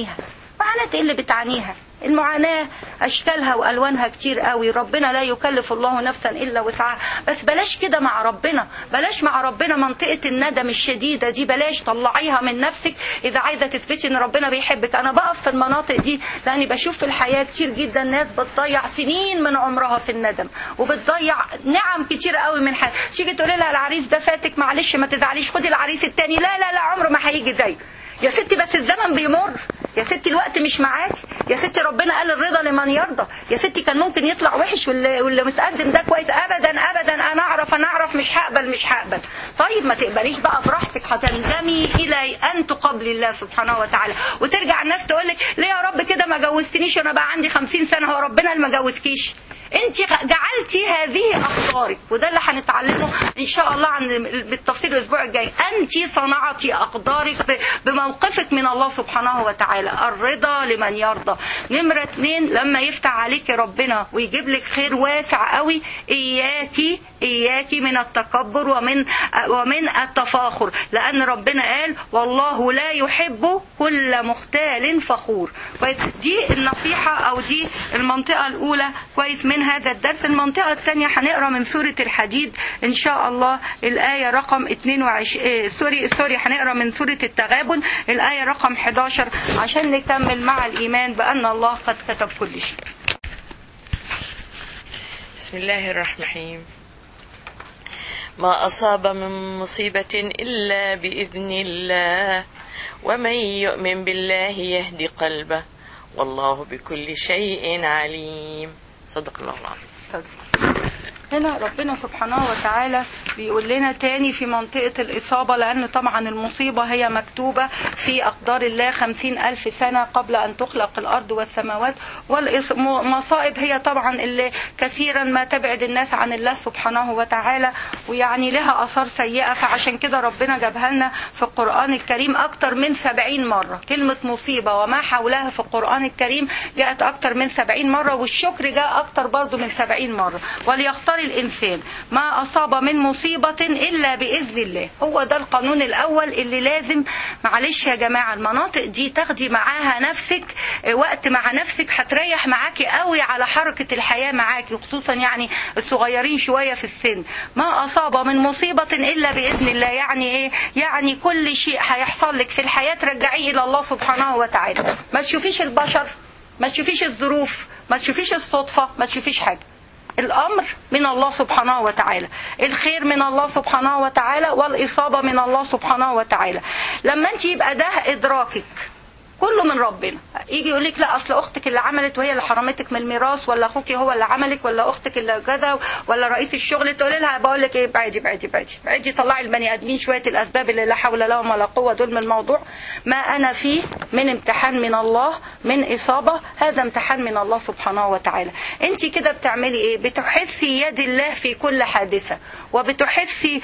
اللي بتعانيها؟ المعاناة أشكالها وألوانها كتير قوي. ربنا لا يكلف الله نفسا إلا وسعها. بس بلاش كده مع ربنا، بلاش مع ربنا منطقة الندم الشديدة دي، بلاش طلعيها من نفسك إذا عايزة تثبتي إن ربنا بيحبك. أنا بقف في المناطق دي لأني بشوف في الحياة كتير جدا ناس بتضيع سنين من عمرها في الندم، وبتضيع نعم كتير قوي من حياتها. تيجي تقولي لها العريس ده فاتك، معلش ما تزعليش، خدي العريس التاني. لا لا لا، عمره ما هيجي زيه يا ستي. بس الزمن بيمر يا ستي، الوقت مش معاك يا ستي. ربنا قال الرضا لمن يرضى يا ستي. كان ممكن يطلع وحش واللي متقدم ده كويس. ابدا ابدا، انا اعرف مش هقبل. طيب ما تقبليش بقى براحتك، هتندمي الى ان تقابلي الله سبحانه وتعالى. وترجع الناس تقولك ليه يا رب كده ما جوزتنيش وانا بقى عندي 50 سنه؟ هو ربنا اللي ما جوزكيش، انت جعلتي هذه اقدارك. وده اللي هنتعلمه ان شاء الله بالتفصيل الاسبوع الجاي. انت صنعتي اقدارك بموقفك من الله سبحانه وتعالى. الرضا لمن يرضى. نمرة 2، لما يفتح عليك ربنا ويجيب لك خير واسع قوي، اياكي من التكبر ومن التفاخر، لان ربنا قال والله لا يحب كل مختال فخور. دي النصيحة او دي المنطقة الاولى كويس من هذا الدرس. المنطقة الثانية هنقرأ من سورة الحديد إن شاء الله الآية رقم 22. هنقرأ من سورة التغابن الآية رقم 11 عشان نكمل مع الإيمان بأن الله قد كتب كل شيء. بسم الله الرحمن الرحيم. ما أصاب من مصيبة إلا بإذن الله ومن يؤمن بالله يهدي قلبه والله بكل شيء عليم. صدق الله العظيم. هنا ربنا سبحانه وتعالى بيقول لنا تاني في منطقة الإصابة، لأن طبعا المصيبة هي مكتوبة في أقدار الله 50,000 سنة قبل أن تخلق الأرض والسماوات. والمصائب هي طبعا اللي كثيرا ما تبعد الناس عن الله سبحانه وتعالى، ويعني لها أثار سيئة. فعشان كده ربنا جابها لنا في القرآن الكريم أكتر من 70 مرة. كلمة مصيبة وما حولها في القرآن الكريم جاءت أكتر من 70 مرة، والشكر جاء أكتر برضو من 70 مرة. وليختار اختار الإنسان ما أصاب من مصيبة إلا بإذن الله. هو ده القانون الأول اللي لازم، معلش يا جماعة، المناطق دي تاخدي معاها نفسك وقت مع نفسك، هتريح معاكي قوي على حركة الحياة معاكي، خصوصا يعني الصغيرين شوية في السن. ما أصاب من مصيبة إلا بإذن الله، يعني إيه؟ يعني كل شيء هيحصل لك في الحياة ترجعيه إلى الله سبحانه وتعالى. ما تشوفيش البشر، ما تشوفيش الظروف، ما تشوفيش الصدفة، ما تشوفيش حاجة. الأمر من الله سبحانه وتعالى، الخير من الله سبحانه وتعالى، والإصابة من الله سبحانه وتعالى. لما أنت يبقى ده إدراكك كله من ربنا، يجي يقول لك لا اصل اختك اللي عملت وهي اللي حرمتك من الميراث، ولا اخوك هو اللي عملك، ولا اختك اللي كذا، ولا رئيس الشغل، تقولي لها بقول لك ايه، بعدي بعدي بعدي بعدي، طلعي البني ادمين شويه الاسباب اللي لا حول لهم ولا قوه دول من الموضوع. ما انا فيه من امتحان من الله، من اصابه، هذا امتحان من الله سبحانه وتعالى. انت كده بتعملي ايه؟ بتحسي يد الله في كل حادثه، وبتحسي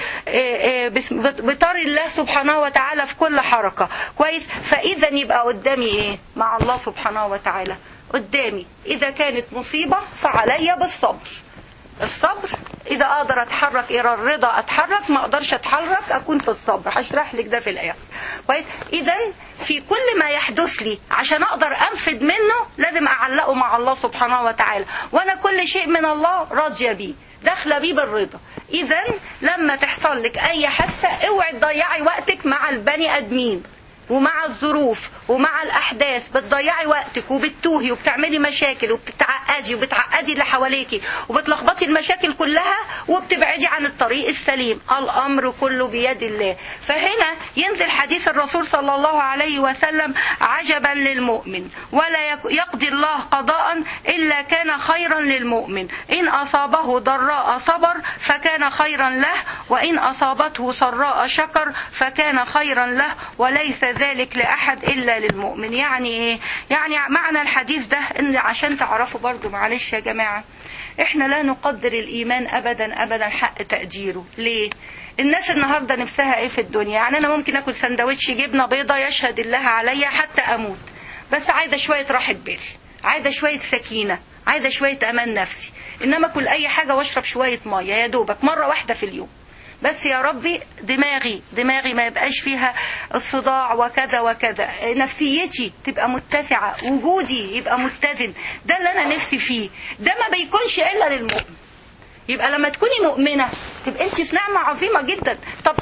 بطار الله سبحانه وتعالى في كل حركه. كويس؟ فاذا يبقى قدامي ايه؟ مع الله سبحانه وتعالى قدامي. اذا كانت مصيبة فعلي بالصبر. الصبر اذا اقدر اتحرك الى الرضا اتحرك، ما اقدرش اتحرك اكون في الصبر. هشرح لك ده في الاخر. كويس؟ اذا في كل ما يحدث لي عشان اقدر انفد منه لازم اعلقه مع الله سبحانه وتعالى، وانا كل شيء من الله راضيه بيه، داخله بيه بالرضا. اذا لما تحصل لك اي حادثه اوعي تضيعي وقتك مع البني ادمين ومع الظروف ومع الأحداث، بتضيعي وقتك وبتتوهي وبتعملي مشاكل وبتعقدي اللي حواليكي وبتلخبطي المشاكل كلها وبتبعدي عن الطريق السليم. الأمر كله بيد الله. فهنا ينزل حديث الرسول صلى الله عليه وسلم: عجبا للمؤمن ولا يقضي الله قضاء إلا كان خيرا للمؤمن، إن أصابه ضراء صبر فكان خيرا له، وإن أصابته سراء شكر فكان خيرا له، وليس ذلك لأحد إلا للمؤمن. يعني إيه؟ يعني معنى الحديث ده إن عشان تعرفوا برضو، معلش يا جماعة، إحنا لا نقدر الإيمان أبدا أبدا حق تقديره. ليه؟ الناس النهاردة نفسها إيه في الدنيا؟ يعني أنا ممكن أكل سندوتش جبنة بيضة يشهد الله عليا حتى أموت، بس عايزة شوية راحة بال، عايزة شوية سكينة، عايزة شوية أمان نفسي. إنما أكل أي حاجة واشرب شوية مية يا دوبك مرة واحدة في اليوم، بس يا ربي دماغي ما يبقاش فيها الصداع وكذا وكذا، نفسيتي تبقى متسعة، وجودي يبقى متزن. ده اللي أنا نفسي فيه. ده ما بيكونش إلا للمؤمن. يبقى لما تكوني مؤمنة تبقى أنت في نعمة عظيمة جدا. طب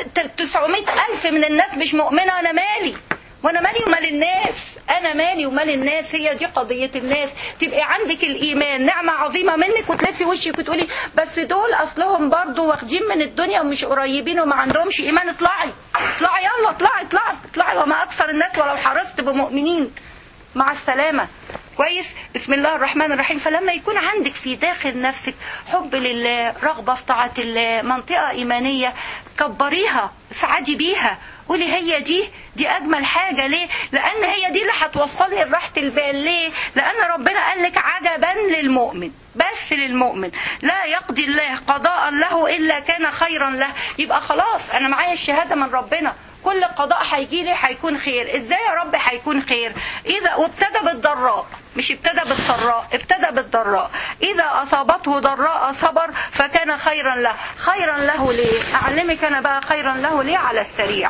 900,000 من الناس مش مؤمنة، أنا مالي؟ وانا مالي ومال الناس؟ انا مالي ومال الناس؟ هي دي قضية الناس. تبقى عندك الايمان نعمة عظيمة منك، وتلفي وشك وتقولي بس دول اصلهم برضو واخدين من الدنيا ومش قريبين وما عندهمش ايمان. اطلعي يلا، اطلعي وما اكثر الناس ولو حرصت بمؤمنين. مع السلامة. كويس؟ بسم الله الرحمن الرحيم. فلما يكون عندك في داخل نفسك حب لله، رغبة في طاعة الله، منطقة إيمانية، كبريها، افعدي بيها، قولي هي دي أجمل حاجة. ليه؟ لأن هي دي اللي هتوصلني لراحة البال. ليه؟ لأن ربنا قال لك عجبا للمؤمن، بس للمؤمن، لا يقضي الله قضاء له إلا كان خيرا له. يبقى خلاص أنا معايا الشهادة من ربنا، كل قضاء هيجي لي هيكون خير. ازاي يا رب هيكون خير؟ اذا وابتدى بالضراء، مش ابتدى بالسراء، ابتدى بالضراء. اذا اصابته ضراء صبر فكان خيرا له. خيرا له ليه؟ اعلمك انا بقى خيرا له ليه على السريع.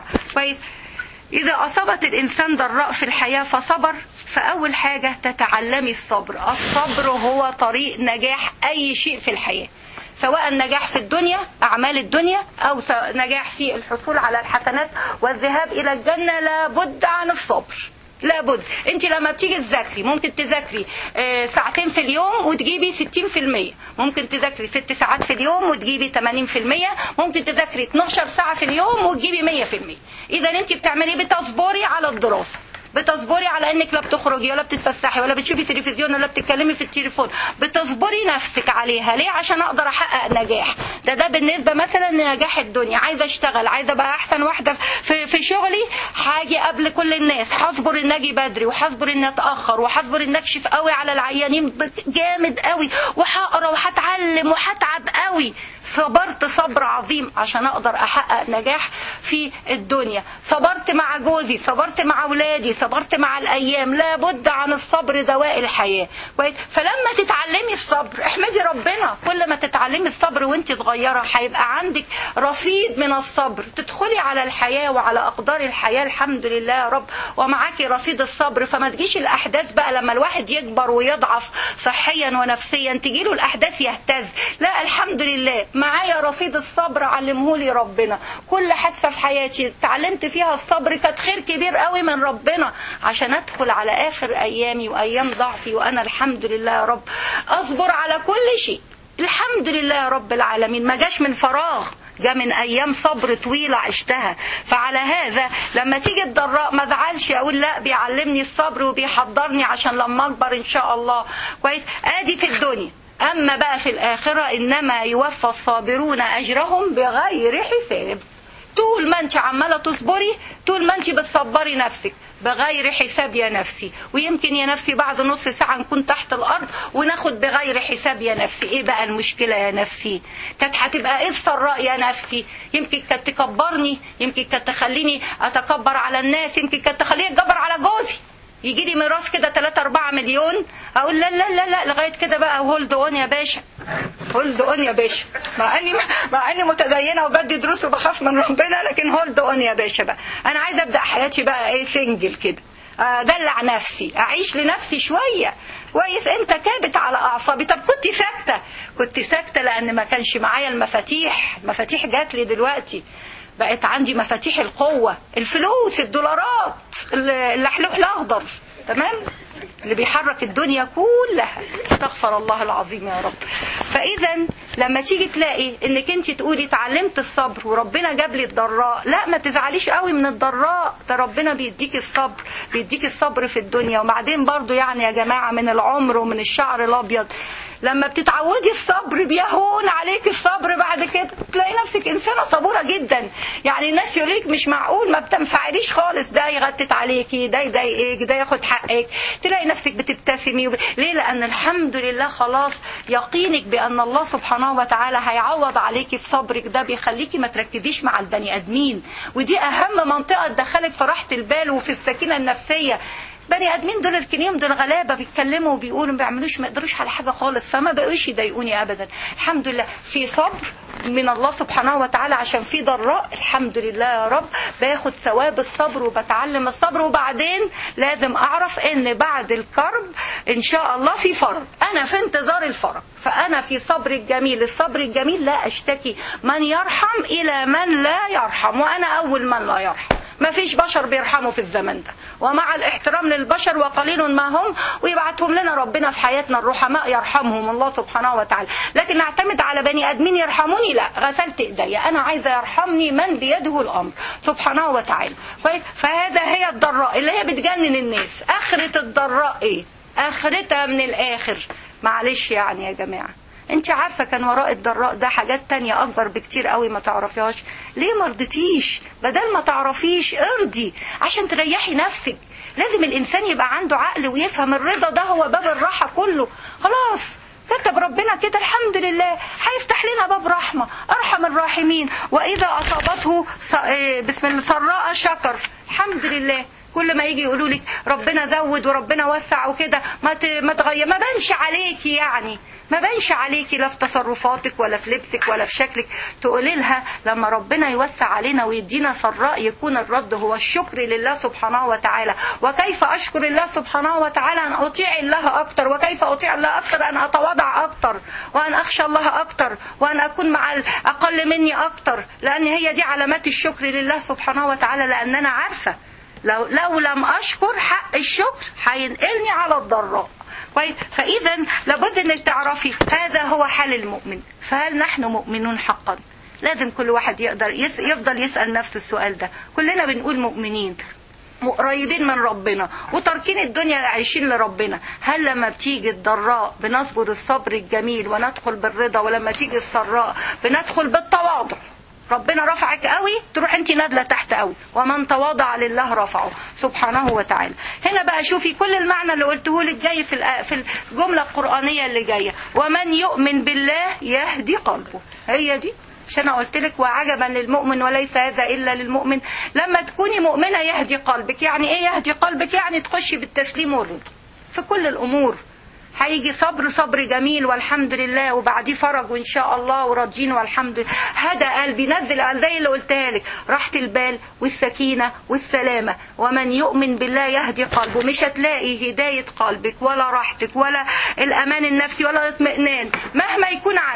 إذا أصابت الإنسان ضراء في الحياة فصبر، فأول حاجة تتعلمي الصبر. الصبر هو طريق نجاح أي شيء في الحياة، سواء نجاح في الدنيا، أعمال الدنيا، أو نجاح في الحصول على الحسنات والذهاب إلى الجنة. لابد عن الصبر، لابد. انت لما بتيجي تذاكري ممكن تذاكري ساعتين في اليوم وتجيبي 60%، ممكن تذاكري 6 ساعات في اليوم وتجيبي 80%، ممكن تذاكري 12 ساعة في اليوم وتجيبي 100%. إذا انت بتعملي بتصبري على الدراسة، بتصبري على انك لا بتخرجي ولا بتتفسحي ولا بتشوفي تلفزيون ولا بتتكلمي في التليفون، بتصبري نفسك عليها. ليه؟ عشان اقدر احقق نجاح. ده بالنسبه مثلا لنجاح الدنيا. عايزه اشتغل، عايزه ابقى احسن واحده في شغلي، هاجي قبل كل الناس، هصبر ان اجي بدري، وهصبر ان اتاخر، وهصبر ان اكشف قوي على العيانين جامد قوي، وهقرا وهتعلم وهتعب قوي. صبرت صبر عظيم عشان اقدر احقق نجاح في الدنيا. صبرت مع جوزي، صبرت مع اولادي، صبرت مع الايام. لابد عن الصبر دواء الحياة. فلما تتعلمي الصبر احمدي ربنا. كل ما تتعلمي الصبر وانت صغيرة هيبقى عندك رصيد من الصبر، تدخلي على الحياة وعلى اقدار الحياة الحمد لله يا رب ومعاكي رصيد الصبر. فما تجيش الاحداث بقى لما الواحد يكبر ويضعف صحيا ونفسيا تجيله الاحداث يهتز. لا، الحمد لله معايا رصيد الصبر علمهولي ربنا. كل حادثة في حياتي اتعلمت فيها الصبر كانت خير كبير قوي من ربنا عشان ادخل على اخر ايامي وايام ضعفي وانا الحمد لله يا رب اصبر على كل شيء. الحمد لله يا رب العالمين. ما جاش من فراغ، جاء من ايام صبر طويلة عشتها. فعلى هذا لما تيجي الضراء ما ازعلش، اقول لا بيعلمني الصبر وبيحضرني عشان لما اكبر ان شاء الله كويس. ادي في الدنيا. اما بقى في الاخرة انما يوفى الصابرون اجرهم بغير حساب. طول ما انت عمالة تصبري، طول ما انت بتصبري نفسك بغير حساب يا نفسي. ويمكن يا نفسي بعد نص ساعة نكون تحت الأرض وناخد بغير حساب يا نفسي. ايه بقى المشكلة يا نفسي؟ كانت هتبقى ايه السراء يا نفسي؟ يمكن كانت تكبرني، يمكن كانت تخليني أتكبر على الناس، يمكن كانت تخليني أتكبر على جوزي. يجي لي ميراث كده 3-4 مليون اقول لا لا لا لا لغايه كده بقى هولد اون يا باشا، هولد اون يا باشا. مع اني متدينه وبدي دروس وبخاف من ربنا، لكن هولد اون يا باشا بقى. انا عايزه ابدا حياتي بقى ايه سنجل كده، ادلع نفسي، اعيش لنفسي شويه كويس. انت كابت على اعصابي. طب كنت ساكته لان ما كانش معايا المفاتيح جات لي دلوقتي. بقت عندي مفاتيح القوة، الفلوس، الدولارات، اللحلوح الأخضر، تمام، اللي بيحرك الدنيا كلها. استغفر الله العظيم يا رب. فإذا لما تيجي تلاقي انك انت تقولي اتعلمت الصبر وربنا جاب لي الضراء، لا ما تزعليش قوي من الضراء، ده ربنا بيديك الصبر، بيديك الصبر في الدنيا. وبعدين برضو يعني يا جماعة من العمر ومن الشعر الأبيض لما بتتعودي الصبر بيهون عليك الصبر بعد كده، تلاقي نفسك إنسانة صبورة جدا. يعني الناس يقولك مش معقول ما بتنفعليش خالص، ده يغتت عليكي، ده يضايقك، ده ياخد حقك، تلاقي نفسك بتبتسمي. ليه؟ لأن الحمد لله خلاص يقينك بأن الله سبحانه وتعالى هيعوض عليكي في صبرك. ده بيخليكي ما تركزيش مع البني آدمين، ودي أهم منطقة تدخلك في راحة البال وفي السكينة النفسية. بني ادمين دول الكنيم دول غلابه، بيتكلموا وبيقولوا ما بيعملوش، ما يقدروش على حاجه خالص، فما بقوش يضايقوني ابدا. الحمد لله في صبر من الله سبحانه وتعالى. عشان في ضراء الحمد لله يا رب باخد ثواب الصبر وبتعلم الصبر. وبعدين لازم اعرف ان بعد الكرب ان شاء الله في فرج. انا في انتظار الفرج، فانا في صبر الجميل. الصبر الجميل لا اشتكي من يرحم الى من لا يرحم، وانا اول من لا يرحم. ما فيش بشر بيرحموا في الزمن ده، ومع الاحترام للبشر وقليل ما هم، ويبعتهم لنا ربنا في حياتنا الرحماء يرحمهم الله سبحانه وتعالى. لكن نعتمد على بني ادمين يرحموني، لا، غسلت ايديا، انا عايزه يرحمني من بيده الامر سبحانه وتعالى. فهذا هي الضراء اللي هي بتجنن الناس. اخرة الضراء ايه؟ اخرتها من الاخر. معلش يعني يا جماعه، انت عارفة كان وراء الضراء ده حاجات تانية اكبر بكتير قوي ما تعرفيهاش. ليه ما رضيتيش؟ بدل ما تعرفيش ارضي عشان تريحي نفسك. لازم الانسان يبقى عنده عقل ويفهم الرضا ده هو باب الراحة كله. خلاص كتب ربنا كده، الحمد لله هيفتح لنا باب رحمة، ارحم الراحمين. واذا اصابته بسم الله سراء شكر، الحمد لله. كل ما يجي يقولوا لك ربنا زود وربنا وسع وكده ما تغير، ما بانش عليكي، يعني ما بانش عليكي لا في تصرفاتك ولا في لبسك ولا في شكلك. تقولي لها لما ربنا يوسع علينا ويدينا سراء يكون الرد هو الشكر لله سبحانه وتعالى. وكيف أشكر الله سبحانه وتعالى؟ أن أطيع الله أكتر. وكيف أطيع الله أكتر؟ أن أتواضع أكتر، وأن أخشى الله أكتر، وأن أكون مع الأقل مني أكتر، لأن هي دي علامات الشكر لله سبحانه وتعالى. لأن أنا عارفة لو لم أشكر حق الشكر هينقلني على الضراء. فإذا لابد أن تعرفي هذا هو حال المؤمن. فهل نحن مؤمنون حقا؟ لازم كل واحد يفضل يسأل نفسه السؤال ده. كلنا بنقول مؤمنين قريبين من ربنا وتركين الدنيا عايشين لربنا. هل لما بتيجي الضراء بنصبر الصبر الجميل وندخل بالرضا، ولما تيجي السراء بندخل بالتواضع؟ ربنا رفعك قوي تروح انت نادله تحت قوي، ومن تواضع لله رفعه سبحانه وتعالى. هنا بقى شوفي كل المعنى اللي قلته لك جاي في الجمله القرانيه اللي جايه، ومن يؤمن بالله يهدي قلبه. هي دي. مش انا قلت لك وعجبا للمؤمن وليس هذا الا للمؤمن؟ لما تكوني مؤمنه يهدي قلبك. يعني ايه يهدي قلبك؟ يعني تخشي بالتسليم والرضا في كل الامور. هيجي صبر جميل والحمد لله، وبعديه فرج وان شاء الله وراضيين والحمد لله. هدى قلبي، نزل زي اللي قلتها لك، راحة البال والسكينة والسلامة. ومن يؤمن بالله يهدي قلبه. مش هتلاقي هداية قلبك ولا راحتك ولا الأمان النفسي ولا الاطمئنان مهما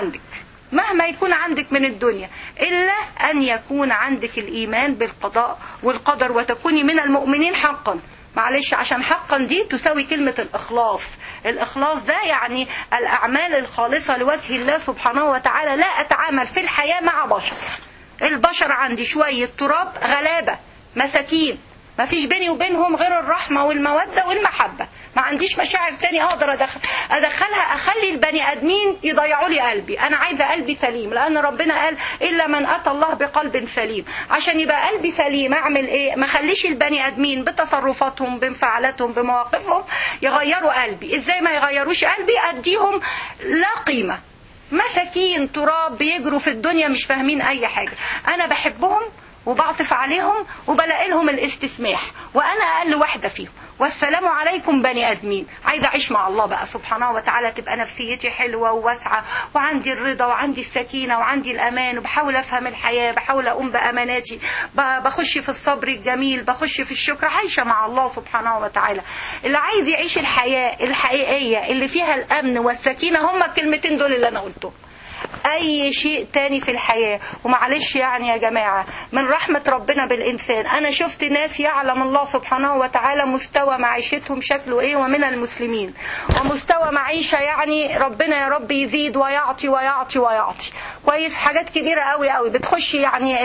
يكون عندك من الدنيا، إلا أن يكون عندك الإيمان بالقضاء والقدر وتكوني من المؤمنين حقا. معلش، عشان حقا دي تساوي كلمة الإخلاص. الإخلاص ده يعني الأعمال الخالصة لوجه الله سبحانه وتعالى. لا أتعامل في الحياة مع بشر. البشر عندي شوية تراب، غلابة، مساكين، ما فيش بيني وبينهم غير الرحمة والمودة والمحبة. ما عنديش مشاعر تاني اقدر ادخلها اخلي البني ادمين يضيعوا لي قلبي. انا عايزه قلبي سليم، لان ربنا قال الا من اتى الله بقلب سليم. عشان يبقى قلبي سليم اعمل ايه؟ ما اخليش البني ادمين بتصرفاتهم بانفعالاتهم بمواقفهم يغيروا قلبي. ازاي ما يغيروش قلبي؟ اديهم لا قيمه، مساكين تراب بيجروا في الدنيا مش فاهمين اي حاجه. انا بحبهم وبعطف عليهم وبلاقي لهم الاستسماح، وانا اقل واحده فيهم. والسلام عليكم بني ادمين. عايزه اعيش مع الله بقى سبحانه وتعالى، تبقى نفسيتي حلوه وواسعه وعندي الرضا وعندي السكينه وعندي الامان، وبحاول افهم الحياه، بحاول اقوم باماناتي، بخش في الصبر الجميل، بخش في الشكر، عايشه مع الله سبحانه وتعالى. اللي عايز يعيش الحياه الحقيقيه اللي فيها الامن والسكينه هم الكلمتين دول اللي انا قلتهم. اي شيء تاني في الحياة. ومعلش يعني يا جماعة، من رحمة ربنا بالانسان انا شفت ناس يعلم الله سبحانه وتعالى مستوى معيشتهم شكله ايه، ومن المسلمين، ومستوى معيشة يعني ربنا يا رب يزيد ويعطي ويعطي ويعطي. كويس، حاجات كبيرة قوي قوي. بتخشي يعني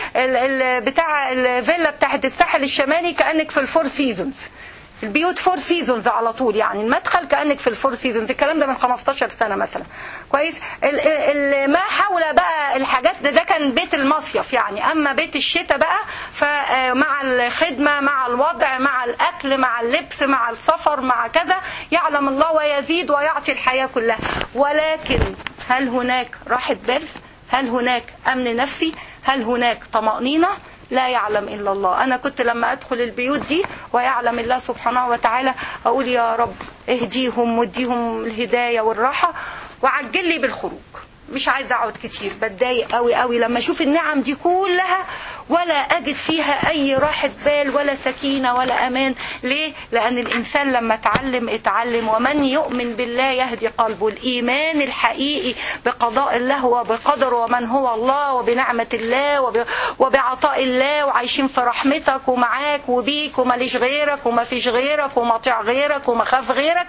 بتاع الفيلا بتاعت الساحل الشمالي كأنك في الفور سيزونز. البيوت فور سيزونز على طول، يعني المدخل كأنك في الفور سيزونز. الكلام ده من 15 سنة مثلا. كويس. ما حول بقى الحاجات ده كان بيت المصيف يعني. اما بيت الشتاء بقى فمع الخدمة مع الوضع مع الاكل مع اللبس مع السفر مع كذا يعلم الله ويزيد ويعطي الحياة كلها. ولكن هل هناك راحة بال؟ هل هناك امن نفسي؟ هل هناك طمأنينة؟ لا يعلم إلا الله. أنا كنت لما أدخل البيوت دي ويعلم الله سبحانه وتعالى أقول يا رب اهديهم واديهم الهداية والراحة وعجل لي بالخروج. مش عايزة أقعد كتير، بتضايق قوي قوي لما أشوف النعم دي كلها ولا أجد فيها أي راحة بال ولا سكينة ولا أمان. ليه؟ لأن الإنسان لما اتعلم ومن يؤمن بالله يهدي قلبه. الإيمان الحقيقي بقضاء الله وبقدره ومن هو الله وبنعمة الله وبعطاء الله، وعايشين في رحمتك ومعاك وبيك وماليش غيرك وما فيش غيرك ومطيع غيرك ومخاف غيرك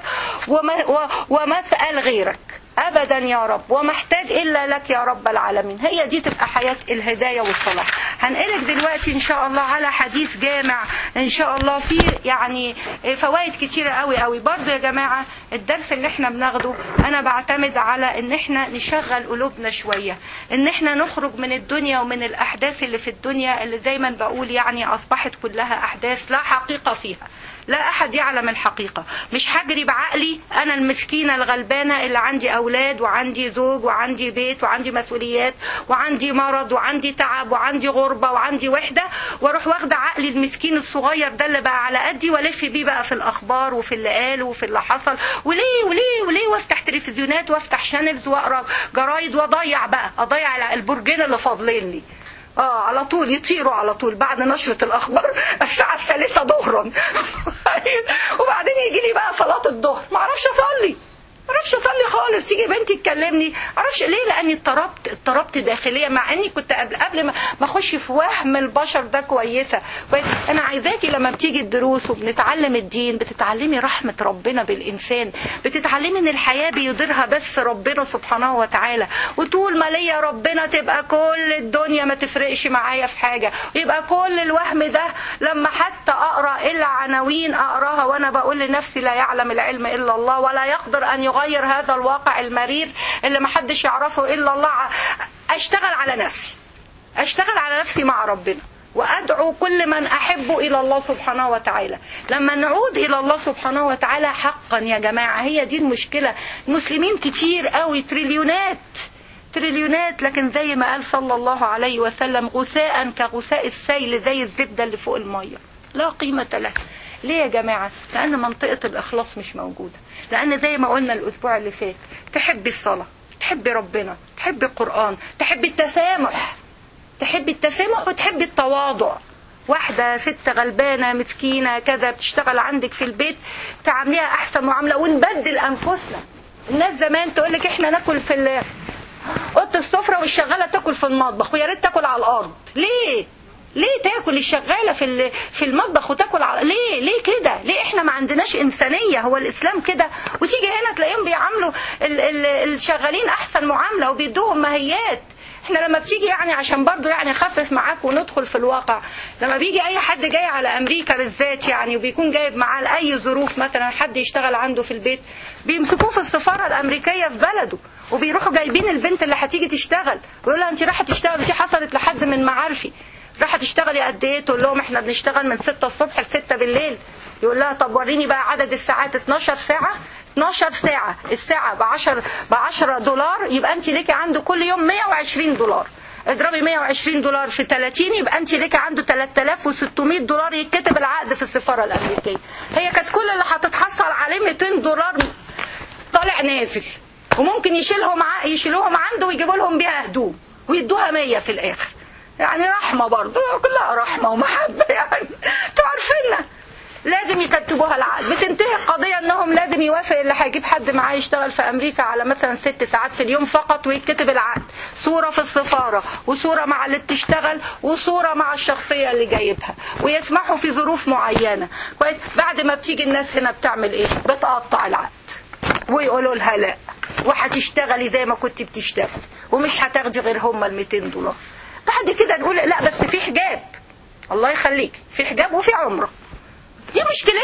ومسأل غيرك أبدا يا رب، وما احتاج إلا لك يا رب العالمين. هي دي تبقى حياة الهداية والصلاح. هنقلك دلوقتي إن شاء الله على حديث جامع إن شاء الله فيه يعني فوائد كتيرة قوي قوي. برضو يا جماعة الدرس اللي احنا بناخده أنا بعتمد على إن احنا نشغل قلوبنا شوية، إن احنا نخرج من الدنيا ومن الأحداث اللي في الدنيا اللي دايما بقول يعني أصبحت كلها أحداث لا حقيقة فيها. لا أحد يعلم الحقيقة. مش هجري بعقلي أنا المسكينة الغلبانة اللي عندي أولاد وعندي زوج وعندي بيت وعندي مسؤوليات وعندي مرض وعندي تعب وعندي غربة وعندي وحدة، واروح واخدة عقلي المسكين الصغير ده اللي بقى على قدي والف بيه بقى في الأخبار وفي اللي قال وفي اللي حصل وليه وافتح تلفزيونات وافتح شانلز واقرا جرايد أضيع البرجين اللي فاضلين لي. على طول يطيروا على طول بعد نشرة الأخبار الساعة 3 ظهرا وبعدين يجي لي بقى صلاة الظهر ما اعرفش اصلي خالص. تيجي بنتي تكلمني معرفش ليه، لاني اضطربت داخليا، مع اني كنت قبل ما اخش في وهم البشر ده كويسه. انا عايزاكي لما بتيجي الدروس وبنتعلم الدين بتتعلمي رحمه ربنا بالانسان، بتتعلمي ان الحياه بيديرها بس ربنا سبحانه وتعالى، وطول ما ليا ربنا تبقى كل الدنيا ما تفرقش معايا في حاجه، ويبقى كل الوهم ده لما حتى اقرا الا عناوين اقراها وانا بقول لنفسي لا يعلم العلم الا الله ولا يقدر ان يغير هذا الواقع المرير اللي محدش يعرفه إلا الله. أشتغل على نفسي مع ربنا وأدعو كل من أحبه إلى الله سبحانه وتعالى. لما نعود إلى الله سبحانه وتعالى حقا يا جماعة، هي دي المشكلة. المسلمين كتير قوي، تريليونات تريليونات، لكن زي ما قال صلى الله عليه وسلم غثاء كغثاء السيل، زي الزبدة اللي فوق المية، لا قيمة لها. ليه يا جماعة؟ لأن منطقة الإخلاص مش موجودة. لأن زي ما قلنا الأسبوع اللي فات، تحبي الصلاة، تحبي ربنا، تحبي القرآن، تحبي التسامح، تحبي التسامح وتحبي التواضع. واحدة ست غلبانة مسكينة كذا بتشتغل عندك في البيت، تعامليها أحسن معاملة، ونبدل أنفسنا. الناس زمان تقولك إحنا ناكل في أوضة السفرة والشغالة تاكل في المطبخ، ويا ريت تاكل على الأرض. ليه تاكل الشغالة في المطبخ وتاكل على ليه كده؟ ليه احنا ما عندناش إنسانية؟ هو الإسلام كده؟ وتيجي هنا تلاقيهم بيعاملوا الشغالين أحسن معاملة وبيدوهم ماهيات. احنا لما بتيجي يعني عشان برضو يعني خفف معاك وندخل في الواقع، لما بيجي اي حد جاي على امريكا بالذات يعني وبيكون جايب معاه لاي ظروف، مثلا حد يشتغل عنده في البيت، بيمسكوه في السفارة الامريكية في بلده، وبيروحوا جايبين البنت اللي هتيجي تشتغل ويقول لها انت رايحه تشتغل. دي حصلت لحد من معارفي، رايحه تشتغلي قد ايه؟ تقول لهم احنا بنشتغل من 6 الصبح ل 6 بالليل. يقول لها طب وريني بقى عدد الساعات. 12 ساعة. 12 ساعة، الساعة ب10 دولار، يبقى انت ليكي عنده كل يوم 120 دولار. اضربي 120 دولار في 30، يبقى انت ليكي عنده 3600 دولار يتكتب العقد في السفارة الامريكية. هي كانت كل اللي هتتحصل عليه 200 دولار طالع نازل، وممكن يشيلوهم عنده ويجيبوا لهم بيها هدوم ويدوها 100 في الاخر. يعني رحمة برضه، كلها رحمة ومحبة يعني. انتوا عارفيننا لازم يكتبوها العقد. بتنتهي القضية انهم لازم يوافق اللي هيجيب حد معاه يشتغل في امريكا على مثلا 6 ساعات في اليوم فقط، ويتكتب العقد، صورة في السفارة وصورة مع اللي بتشتغل وصورة مع الشخصية اللي جايبها، ويسمحوا في ظروف معينة. بعد ما بتيجي الناس هنا بتعمل ايه؟ بتقطع العقد ويقولوا لها لا، وهتشتغلي زي ما كنت بتشتغل ومش هتاخدي غير هم ال 200 دولار. بعد كده نقول لا بس في حجاب، الله يخليك، في حجاب وفي عمرة. دي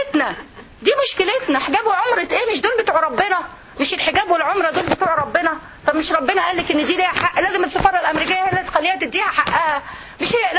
مشكلتنا، حجاب وعمرة ايه؟ مش دول بتوع ربنا؟ مش الحجاب والعمرة دول بتوع ربنا؟ طب مش ربنا قال لك ان دي ليها حق؟ لازم السفارة الامريكية هي اللي تخليها تديها حقها، مش هي.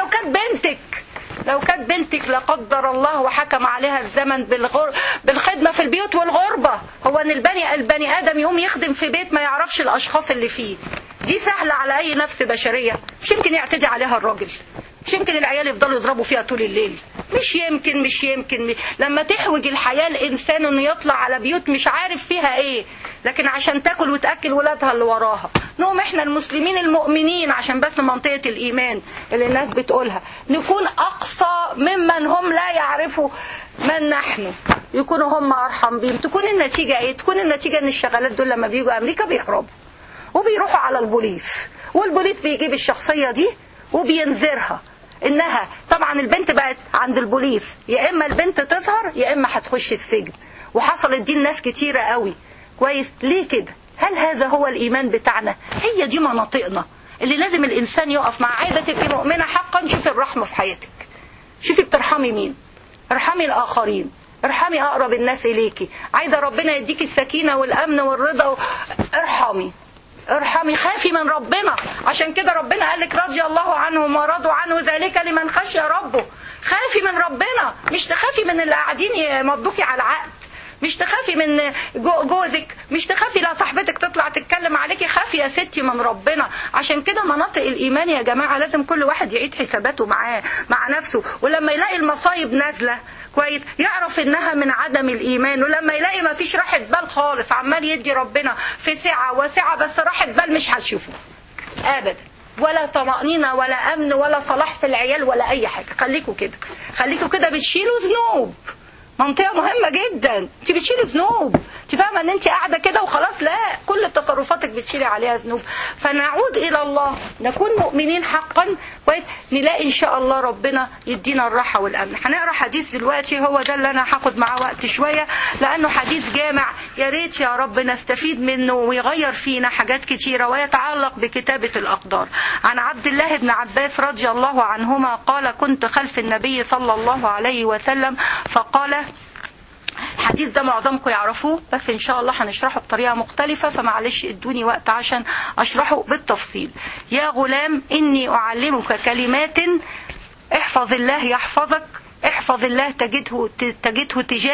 لو كانت بنتك لا قدر الله وحكم عليها الزمن بالخدمة في البيوت والغربة، هو ان البني ادم يقوم يخدم في بيت ما يعرفش الاشخاص اللي فيه؟ دي سهلة على اي نفس بشرية. مش يمكن يعتدي عليها الراجل؟ مش يمكن العيال يفضلوا يضربوا فيها طول الليل؟ مش يمكن لما تحوج الحياة الإنسان انه يطلع على بيوت مش عارف فيها ايه، لكن عشان تاكل وتأكل ولادها اللي وراها. نقوم احنا المسلمين المؤمنين عشان بس منطقة الإيمان اللي الناس بتقولها نكون أقصى ممن هم لا يعرفوا من نحن، يكونوا هم أرحم بهم. تكون النتيجة ايه؟ تكون النتيجة ان الشغالات دول لما بيجوا أمريكا بيهربوا وبيروحوا على البوليس، والبوليس بيجيب الشخصية دي وبينذرها انها طبعا البنت بقت عند البوليس، يا اما البنت تظهر يا اما هتخش السجن. وحصلت دي الناس كتيرة قوي. كويس؟ ليه كده؟ هل هذا هو الايمان بتاعنا؟ هي دي مناطقنا اللي لازم الانسان يقف مع. عايزة تبقي مؤمنة حقا، شوفي الرحمة في حياتك، شوفي بترحمي مين، ارحمي الاخرين، ارحمي اقرب الناس اليكي. عايزة ربنا يديكي السكينة والامن والرضا، ارحمي، خافي من ربنا. عشان كده ربنا قال لك رضي الله عنهم ورضوا عنه ذلك لمن خشي ربه. خافي من ربنا، مش تخافي من اللي قاعدين يمضوكي على العقد، مش تخافي من جوزك، مش تخافي لا صاحبتك تطلع تتكلم عليكي. خافي يا ستي من ربنا. عشان كده مناطق الإيمان يا جماعة لازم كل واحد يعيد حساباته مع نفسه. ولما يلاقي المصايب نازلة كويس يعرف انها من عدم الإيمان. ولما يلاقي ما فيش راحة بال خالص، عمال يدي ربنا في سعة وسعة، بس راحة بال مش هتشوفه أبدا، ولا طمأنينة ولا أمن ولا صلاح في العيال ولا أي حاجة. خليكوا كده بتشيلوا ذنوب. منطقة مهمة جدا، انت بتشيلي ذنوب. انت فاهمة ان انت قاعدة كده وخلاص؟ لا، كل تصرفاتك بتشيلي عليها ذنوب. فنعود الى الله، نكون مؤمنين حقا، نلاقي ان شاء الله ربنا يدينا الراحة والامن. هنقرا حديث دلوقتي، هو ده اللي انا هاخد معاه وقت شوية لانه حديث جامع، يا ريت يا رب نستفيد منه ويغير فينا حاجات كتيرة ويتعلق بكتابة الاقدار. عن عبد الله بن عباس رضي الله عنهما قال: كنت خلف النبي صلى الله عليه وسلم فقال، الحديث ده معظمكم يعرفوه بس ان شاء الله هنشرحه بطريقة مختلفة، فمعلش ادوني وقت عشان اشرحه بالتفصيل. يا غلام اني اعلمك كلمات احفظ الله يحفظك، احفظ الله تجده تجاهك،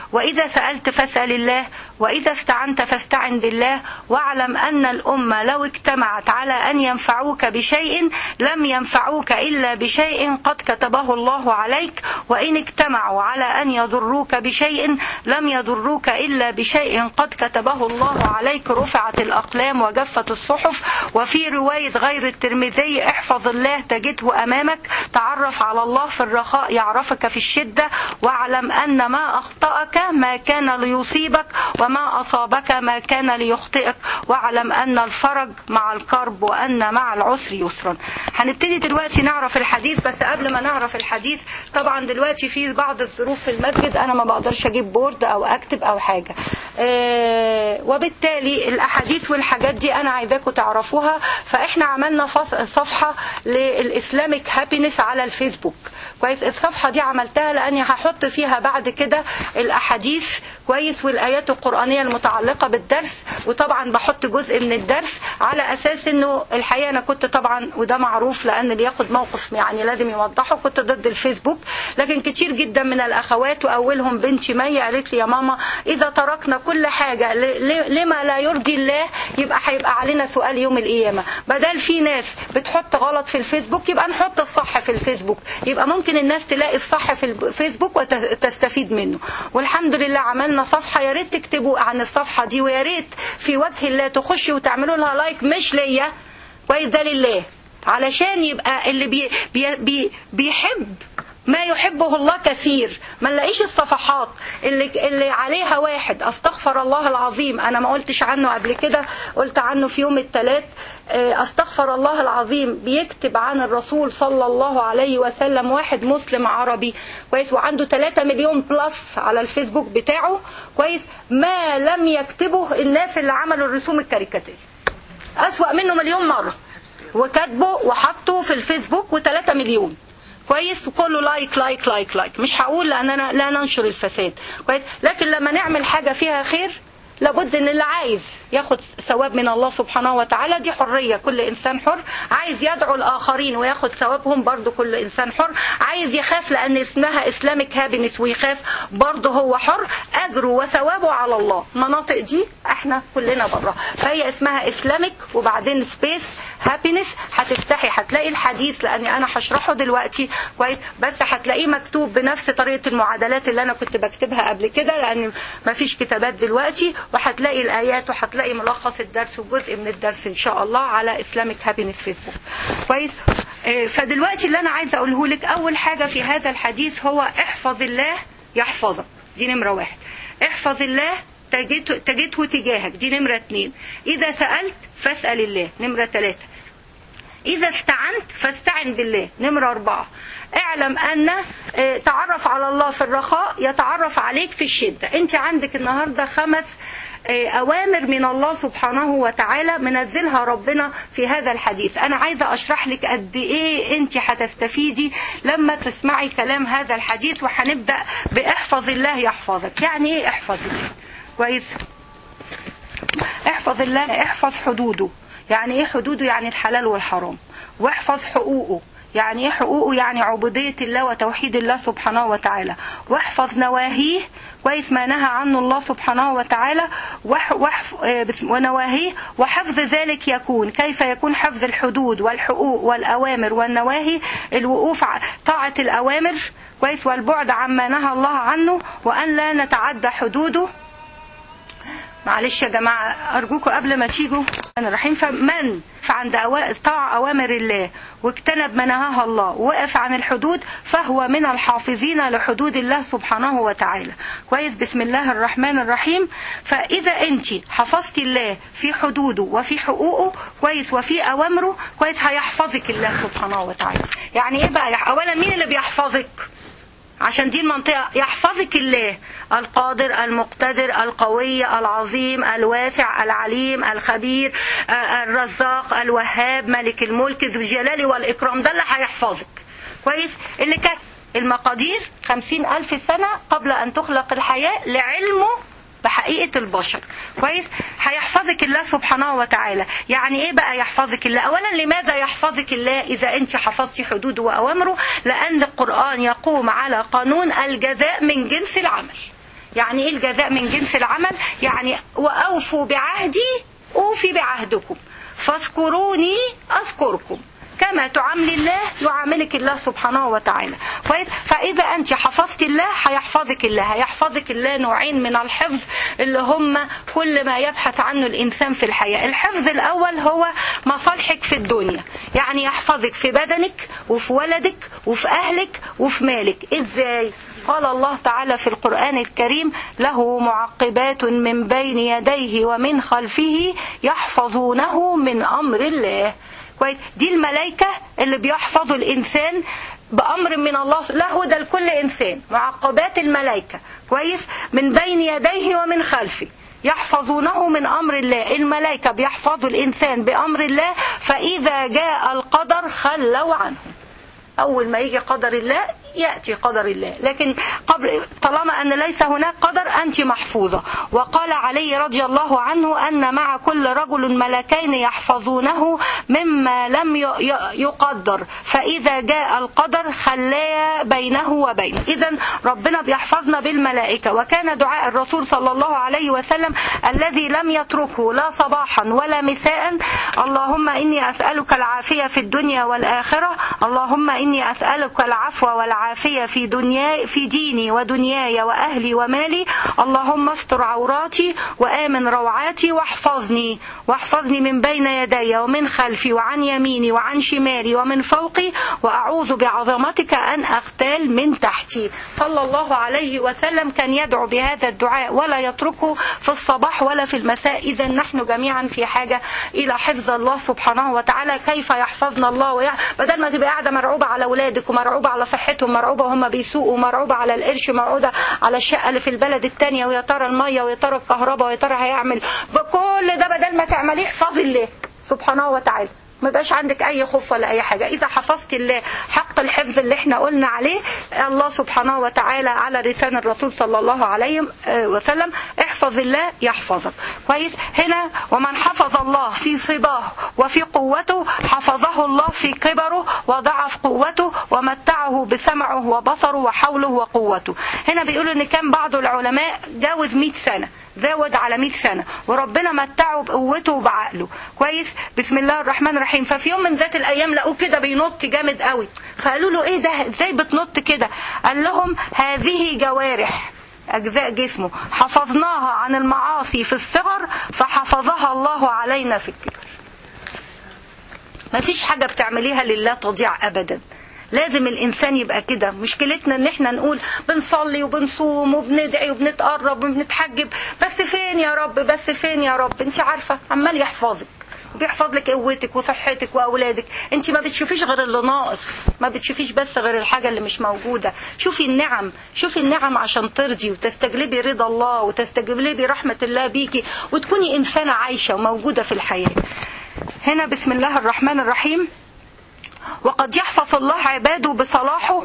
وإذا سألت فاسأل الله، وإذا استعنت فاستعن بالله، واعلم أن الأمة لو اجتمعت على أن ينفعوك بشيء لم ينفعوك إلا بشيء قد كتبه الله عليك، وإن اجتمعوا على أن يضروك بشيء لم يضروك إلا بشيء قد كتبه الله عليك، رفعت الأقلام وجفت الصحف. وفي رواية غير الترمذي: احفظ الله تجده أمامك، تعرف على الله في الرخاء يعرفك في الشدة، واعلم أن ما أخطأك ما كان ليصيبك وما أصابك ما كان ليخطئك، واعلم أن الفرج مع الكرب وأن مع العسر يسرا. هنبتدي دلوقتي نعرف الحديث، بس قبل ما نعرف الحديث طبعا دلوقتي في بعض الظروف في المسجد أنا ما بقدرش أجيب بورد أو أكتب أو حاجة، وبالتالي الأحاديث والحاجات دي أنا عايزاكم تعرفوها. فإحنا عملنا صفحة للإسلاميك هابينس على الفيسبوك، كويس. الصفحة دي عملتها لأني هحط فيها بعد كده الأحاديث، كويس، والآيات القرآنية المتعلقة بالدرس، وطبعا بحط جزء من الدرس على أساس إنه الحقيقة أنا كنت طبعا، وده معروف لأن اللي ياخد موقف يعني لازم يوضحه، كنت ضد الفيسبوك، لكن كتير جدا من الأخوات وأولهم بنتي مي قالت لي: يا ماما إذا تركنا كل حاجة لما لا يرضي الله يبقى هيبقى علينا سؤال يوم القيامة. بدل في ناس بتحط غلط في الفيسبوك يبقى نحط الصح في الفيسبوك، يبقى ممكن الناس تلاقي الصح في الفيسبوك وتستفيد منه. والحمد لله عملنا صفحة، يا ريت تكتبوا عن الصفحة دي، ويا ريت في وجه الله تخشوا وتعملوا لها لايك، مش ليا، كويس، ده لله، علشان يبقى اللي بيحب ما يحبه الله كثير. ما نلاقيش الصفحات اللي عليها واحد استغفر الله العظيم، انا ما قلتش عنه قبل كده، قلت عنه في يوم الثلاث، استغفر الله العظيم بيكتب عن الرسول صلى الله عليه وسلم، واحد مسلم عربي، كويس، وعنده 3 مليون بلس على الفيسبوك بتاعه، كويس، ما لم يكتبه الناس اللي عملوا الرسوم الكاريكاتيرية، أسوأ منه مليون مرة، وكاتبه وحطه في الفيسبوك و3 مليون، كويس، وكله لايك لايك لايك لايك. مش هقول لأننا لا ننشر الفساد، كويس، لكن لما نعمل حاجة فيها خير لابد ان اللي عايز ياخد ثواب من الله سبحانه وتعالى، دي حرية، كل انسان حر، عايز يدعو الاخرين وياخد ثوابهم برضو كل انسان حر، عايز يخاف لان اسمها اسلاميك هابينس ويخاف برضو هو حر، اجره وثوابه على الله. المناطق دي احنا كلنا بره، فهي اسمها اسلاميك وبعدين سبيس هابينس. هتفتحي هتلاقي الحديث لاني انا هشرحه دلوقتي، كويس، بس هتلاقيه مكتوب بنفس طريقة المعادلات اللي انا كنت بكتبها قبل كده لان مفيش كتابات دلوقتي، وهتلاقي الآيات وهتلاقي ملخص الدرس وجزء من الدرس إن شاء الله على إسلاميك هابينس فيسبوك، كويس. فدلوقتي اللي أنا عايزة أقوله لك أول حاجة في هذا الحديث هو احفظ الله يحفظك، دي نمرة 1. احفظ الله تجده تجاهك، دي نمرة 2. إذا سألت فاسأل الله، نمرة 3. إذا استعنت فاستعن بالله، نمرة 4. اعلم أن تعرف على الله في الرخاء يتعرف عليك في الشدة. انت عندك النهاردة 5 أوامر من الله سبحانه وتعالى منزلها ربنا في هذا الحديث. أنا عايزة أشرح لك قد إيه أنت هتستفيدي لما تسمعي كلام هذا الحديث. وهنبدأ بإحفظ الله يحفظك. يعني إيه إحفظ الله؟ كويس، إحفظ الله، إحفظ حدوده. يعني إيه حدوده؟ يعني الحلال والحرام. واحفظ حقوقه. يعني ايه حقوقه؟ يعني عبودية الله وتوحيد الله سبحانه وتعالى. واحفظ نواهيه، كويس، ما نهى عنه الله سبحانه وتعالى ونواهيه. وحفظ ذلك يكون، كيف يكون حفظ الحدود والحقوق والأوامر والنواهي؟ الوقوف طاعة الأوامر، كويس، والبعد عما نهى الله عنه، وأن لا نتعدى حدوده. معلش يا جماعة أرجوكم قبل ما تيجوا أنا رحيم، فمن عند طاع أوامر الله واجتنب ما نهاها الله ووقف عن الحدود فهو من الحافظين لحدود الله سبحانه وتعالى، كويس. بسم الله الرحمن الرحيم. فإذا أنت حفظت الله في حدوده وفي حقوقه، كويس، وفي أوامره، كويس، هيحفظك الله سبحانه وتعالى. يعني إيه بقى؟ أولا مين اللي بيحفظك؟ عشان دي المنطقة. يحفظك الله القادر المقتدر القوي العظيم الواسع العليم الخبير الرزاق الوهاب ملك الملك ذو الجلال والإكرام. ده اللي هيحفظك، كويس. اللي كانت المقادير 50,000 سنة قبل أن تخلق الحياة لعلمه بحقيقة البشر، كويس. هيحفظك الله سبحانه وتعالى. يعني ايه بقى يحفظك الله؟ اولا لماذا يحفظك الله اذا انت حفظتي حدوده واوامره؟ لان القرآن يقوم على قانون الجزاء من جنس العمل. يعني ايه الجزاء من جنس العمل؟ يعني واوفوا بعهدي اوفي بعهدكم، فاذكروني اذكركم، كما تعامل الله يعاملك الله سبحانه وتعالى. فإذا أنت حفظت الله هيحفظك الله. هيحفظك الله نوعين من الحفظ اللي هم كل ما يبحث عنه الإنسان في الحياة. الحفظ الأول هو مصالحك في الدنيا، يعني يحفظك في بدنك وفي ولدك وفي أهلك وفي مالك. إزاي؟ قال الله تعالى في القرآن الكريم: له معقبات من بين يديه ومن خلفه يحفظونه من أمر الله. كويس؟ دي الملائكة اللي بيحفظوا الإنسان بأمر من الله، له ده لكل إنسان معقبات الملائكة. كويس؟ من بين يديه ومن خلفه يحفظونه من أمر الله. الملائكة بيحفظوا الإنسان بأمر الله، فإذا جاء القدر خلوا عنه. أول ما يجي قدر الله يأتي قدر الله، لكن قبل طالما أن ليس هناك قدر أنت محفوظة. وقال علي رضي الله عنه أن مع كل رجل ملكين يحفظونه مما لم يقدر، فإذا جاء القدر خليا بينه وبينه. إذن ربنا بيحفظنا بالملائكة. وكان دعاء الرسول صلى الله عليه وسلم الذي لم يتركه لا صباحا ولا مساء: اللهم إني أسألك العافية في الدنيا والآخرة، اللهم إني أسألك العفو والعافية في ديني ودنياي وأهلي ومالي، اللهم استر عوراتي وآمن روعاتي، واحفظني من بين يدي ومن خلفي وعن يميني وعن شمالي ومن فوقي، وأعوذ بعظمتك أن أغتال من تحتي. صلى الله عليه وسلم كان يدعو بهذا الدعاء ولا يتركه في الصباح ولا في المساء. إذا نحن جميعا في حاجة إلى حفظ الله سبحانه وتعالى. كيف يحفظنا الله بدل ما تبقى قاعدة مرعوبة على أولادك ومرعوبة على صحتهم، مرعوبة وهم بيسوقوا، مرعوبة على القرش، مرعوبة على الشقة اللي في البلد التانية، ويا ترى المية ويا ترى الكهرباء ويا ترى هيعمل بكل ده. بدل ما تعمليه احفظي الله سبحانه وتعالى، ما بقاش عندك اي خوف ولا اي حاجة. اذا حفظت الله حق الحفظ اللي احنا قلنا عليه، الله سبحانه وتعالى على لسان الرسول صلى الله عليه وسلم: احفظ الله يحفظك. كويس؟ هنا ومن حفظ الله في صباه وفي قوته حفظه الله في كبره وضعف قوته ومتعه بسمعه وبصره وحوله وقوته. هنا بيقولوا ان كان بعض العلماء جاوز 100 سنة، زود على 100 سنة، وربنا متعه بقوته وبعقله. كويس؟ بسم الله الرحمن الرحيم. ففي يوم من ذات الأيام لقوه كده بينط جامد قوي، فقالوا له: ايه ده؟ ازاي بتنط كده؟ قال لهم: هذه جوارح أجزاء جسمه حفظناها عن المعاصي في الصغر فحفظها الله علينا في الكبر. ما فيش حاجة بتعمليها لله تضيع أبدا. لازم الإنسان يبقى كده. مشكلتنا ان احنا نقول بنصلي وبنصوم وبندعي وبنتقرب وبنتحجب، بس فين يا رب؟ بس فين يا رب؟ انت عارفة عمال يحفظك، بيحفظ لك قوتك وصحتك وأولادك. انت ما بتشوفيش غير اللي ناقص، ما بتشوفيش بس غير الحاجة اللي مش موجودة. شوفي النعم، شوفي النعم عشان ترضي وتستجلبي رضا الله وتستجلبي رحمة الله بيكي وتكوني إنسانة عايشة وموجودة في الحياة. هنا بسم الله الرحمن الرحيم: وقد يحفظ الله عباده بصلاحه،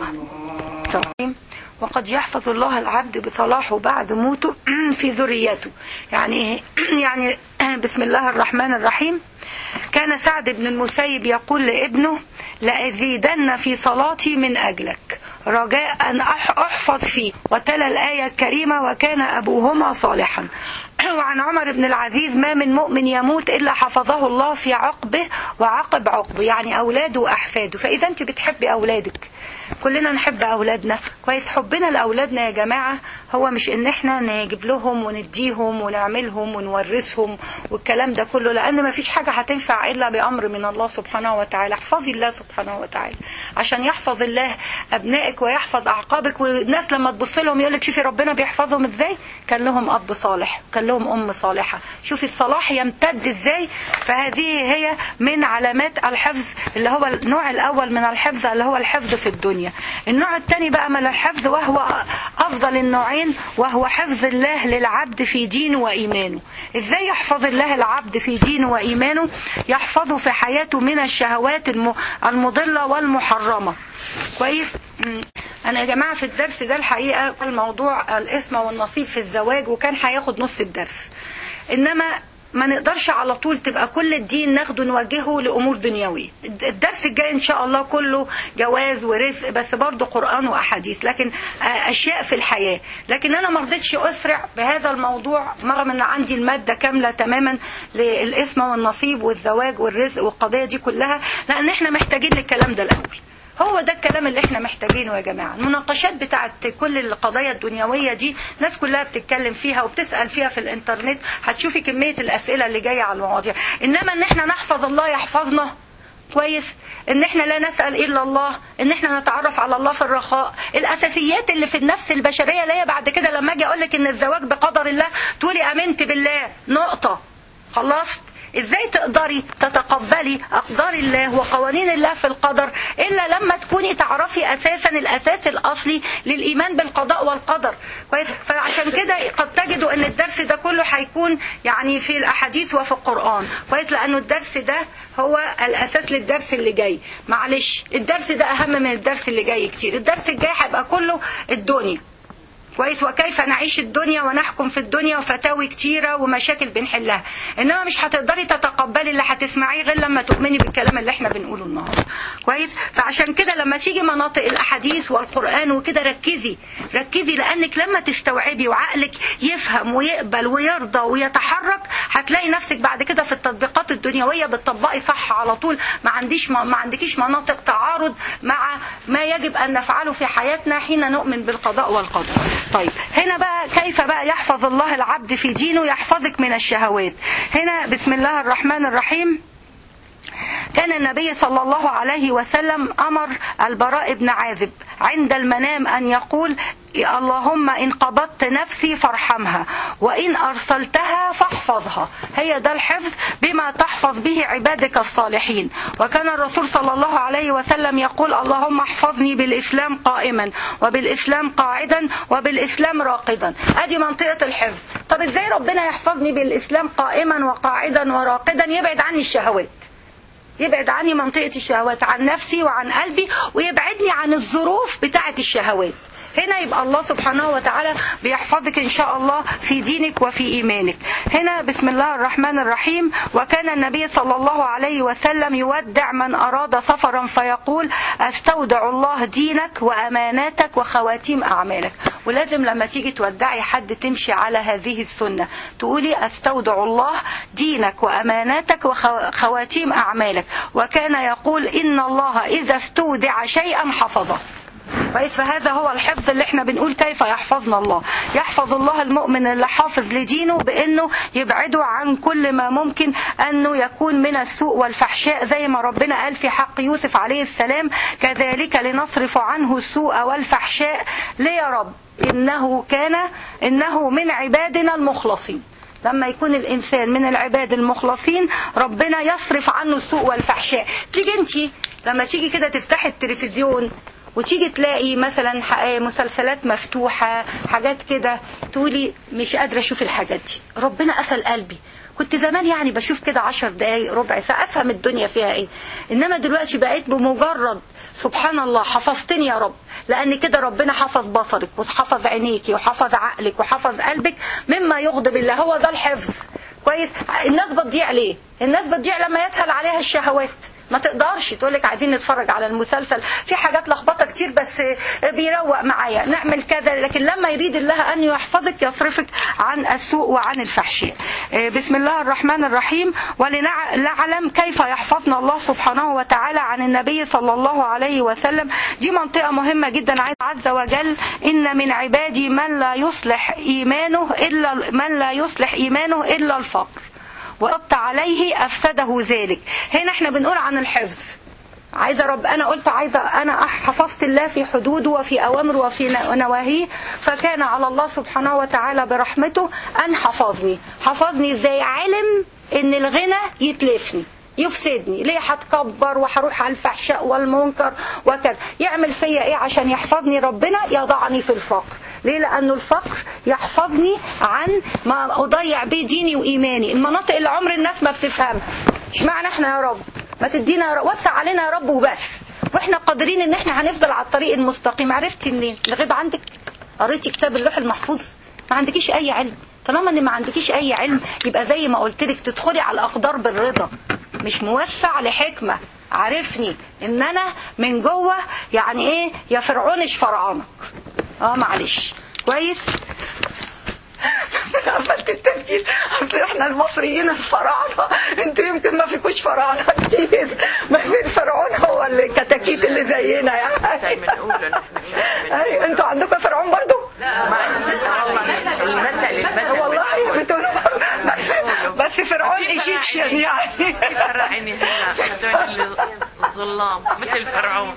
وقد يحفظ الله العبد بصلاحه بعد موته في ذريته. يعني بسم الله الرحمن الرحيم: كان سعد بن المسيب يقول لابنه: لأزيدن في صلاتي من أجلك رجاء أن أحفظ فيه، وتلا الآية الكريمة: وكان أبوهما صالحا. وعن عمر بن العزيز: ما من مؤمن يموت إلا حفظه الله في عقبه وعقب عقبه، يعني أولاده وأحفاده. فإذا أنت بتحبي أولادك، كلنا نحب أولادنا. كويس؟ حبنا لأولادنا يا جماعة هو مش إن إحنا نجيب لهم ونديهم ونعملهم ونورثهم والكلام ده كله، لأن ما فيش حاجة هتنفع إلا بأمر من الله سبحانه وتعالى. احفظي الله سبحانه وتعالى عشان يحفظ الله أبنائك ويحفظ أعقابك. والناس لما تبص لهم يقولك: شوفي ربنا بيحفظهم إزاي، كان لهم أب صالح، كان لهم أم صالحة. شوفي الصلاح يمتد إزاي. فهذه هي من علامات الحفظ، اللي هو النوع الأول من الحفظ اللي هو الحفظ في الدنيا. النوع الثاني بقى من الحفظ وهو أفضل النوعين، وهو حفظ الله للعبد في دينه وإيمانه. إزاي يحفظ الله العبد في دينه وإيمانه؟ يحفظه في حياته من الشهوات المضلة والمحرمة. كويس؟ أنا يا جماعة في الدرس ده الحقيقة الموضوع الإثم والنصيب في الزواج، وكان هياخد نص الدرس، إنما ما نقدرش على طول تبقى كل الدين ناخده نوجهه لأمور دنيوية. الدرس الجاي إن شاء الله كله جواز ورزق، بس برضه قرآن وأحاديث، لكن أشياء في الحياة. لكن أنا ما رضيتش أسرع بهذا الموضوع رغم أن عندي المادة كاملة تماما للإسم والنصيب والزواج والرزق والقضية دي كلها، لأن إحنا محتاجين للكلام ده الأول. هو ده الكلام اللي احنا محتاجينه يا جماعة. المناقشات بتاعت كل القضايا الدنيوية دي ناس كلها بتتكلم فيها وبتسأل فيها في الانترنت، هتشوفي كمية الأسئلة اللي جاية على المواضيع. إنما إن احنا نحفظ الله يحفظنا كويس، ان احنا لا نسأل الا الله، ان احنا نتعرف على الله في الرخاء، الاساسيات اللي في النفس البشرية اللي هي بعد كده لما اجي اقولك ان الزواج بقدر الله تقولي امنت بالله، نقطة، خلصت. ازاي تقدري تتقبلي اقدار الله وقوانين الله في القدر الا لما تكوني تعرفي اساسا الاساس الاصلي للايمان بالقضاء والقدر. فعشان كده قد تجدوا ان الدرس ده كله هيكون يعني في الاحاديث وفي القرآن كويس، لانه الدرس ده هو الاساس للدرس اللي جاي. معلش الدرس ده اهم من الدرس اللي جاي كتير. الدرس الجاي هيبقى كله الدنيا كويس، وكيف نعيش الدنيا ونحكم في الدنيا وفتاوي كتيرة ومشاكل بنحلها. انما مش هتقدري تتقبلي اللي هتسمعيه غير لما تؤمني بالكلام اللي احنا بنقوله النهارده كويس. فعشان كده لما تيجي مناطق الاحاديث والقرآن وكده ركزي، لانك لما تستوعبي وعقلك يفهم ويقبل ويرضى ويتحرك هتلاقي نفسك بعد كده في التطبيقات الدنيوية بتطبقي صح على طول. ما عندكيش مناطق تعارض مع ما يجب ان نفعله في حياتنا حين نؤمن بالقضاء والقدر. طيب هنا بقى كيف بقى يحفظ الله العبد في دينه؟ يحفظك من الشهوات. هنا بسم الله الرحمن الرحيم. كان النبي صلى الله عليه وسلم أمر البراء بن عازب عند المنام أن يقول اللهم إن قبضت نفسي فارحمها وإن أرسلتها فاحفظها. هي ده الحفظ بما تحفظ به عبادك الصالحين. وكان الرسول صلى الله عليه وسلم يقول اللهم احفظني بالإسلام قائما وبالإسلام قاعدا وبالإسلام راقدا. أدي منطقة الحفظ. طب إزاي ربنا يحفظني بالإسلام قائما وقاعدا وراقدا؟ يبعد عني الشهوات، يبعد عني منطقة الشهوات عن نفسي وعن قلبي، ويبعدني عن الظروف بتاعة الشهوات. هنا يبقى الله سبحانه وتعالى بيحفظك إن شاء الله في دينك وفي إيمانك. هنا بسم الله الرحمن الرحيم. وكان النبي صلى الله عليه وسلم يودع من أراد سفرا فيقول استودع الله دينك وأماناتك وخواتيم أعمالك. ولازم لما تيجي تودعي حد تمشي على هذه السنة، تقولي استودع الله دينك وأماناتك وخواتيم أعمالك. وكان يقول إن الله إذا استودع شيئا حفظه. فهذا هو الحفظ اللي احنا بنقول كيف يحفظنا الله. يحفظ الله المؤمن اللي حافظ لدينه بانه يبعده عن كل ما ممكن انه يكون من السوء والفحشاء، زي ما ربنا قال في حق يوسف عليه السلام كذلك لنصرف عنه السوء والفحشاء ليه يا رب إنه من عبادنا المخلصين. لما يكون الإنسان من العباد المخلصين ربنا يصرف عنه السوء والفحشاء. تيجي انتي لما تيجي كده تفتحي التلفزيون وتيجي تلاقي مثلا مسلسلات مفتوحة حاجات كده، تقولي مش قادرة أشوف الحاجات دي، ربنا قفل قلبي. كنت زمان يعني بشوف كده 10 دقايق ربع ساعة أفهم الدنيا فيها إيه، إنما دلوقتي بقيت بمجرد سبحان الله حفظتني يا رب، لأن كده ربنا حفظ بصرك وحفظ عينيك وحفظ عقلك وحفظ قلبك مما يغضب الله. هو ده الحفظ كويس. الناس بتضيع ليه؟ الناس بتضيع لما يسهل عليها الشهوات، ما تقدرش تقولك عايزين نتفرج على المسلسل في حاجات لخبطة كتير بس بيروق معايا نعمل كذا، لكن لما يريد الله أن يحفظك يصرفك عن السوء وعن الفحشاء. بسم الله الرحمن الرحيم. ولنعلم كيف يحفظنا الله سبحانه وتعالى عن النبي صلى الله عليه وسلم. دي منطقة مهمة جدا. عز وجل إن من عبادي من لا يصلح إيمانه إلا الفقر وقط عليه أفسده ذلك. هنا احنا بنقول عن الحفظ. أنا حفظت الله في حدوده وفي أوامره وفي نواهيه، فكان على الله سبحانه وتعالى برحمته أن حفظني إزاي؟ علم إن الغنى يتلفني يفسدني، ليه هتكبر وهروح على الفحشاء والمنكر وكذا. يعمل فيا ايه عشان يحفظني؟ ربنا يضعني في الفقر. ليه؟ لأنه الفقر يحفظني عن ما أضيع بيه ديني وإيماني، المناطق اللي عمر الناس ما بتفهمها. اشمعنى احنا يا رب؟ ما تدينا يا رب، وسع علينا يا رب وبس، واحنا قادرين ان احنا هنفضل على الطريق المستقيم. عرفتي منين؟ الغيب عندك؟ قريتي كتاب اللوح المحفوظ؟ ما عندكيش اي علم. طالما ان ما عندكيش اي علم يبقى زي ما قلت لك تدخلي على الاقدار بالرضا. مش موسع لحكمة، عارفني ان انا من جوه يعني ايه يا فرعونش فرعونك. معلش كويس. قفلت التفكير. احنا المصريين الفراعنه، انتوا يمكن ما فيكوش فراعنه كتير، ما في الفرعون هو الكتاكيت اللي زينا يعني. ايوه انتوا عندكم فرعون برضو؟ لا والله بتقولوا بس فرعون ايجيبشن يعني. الظلام مثل فرعون.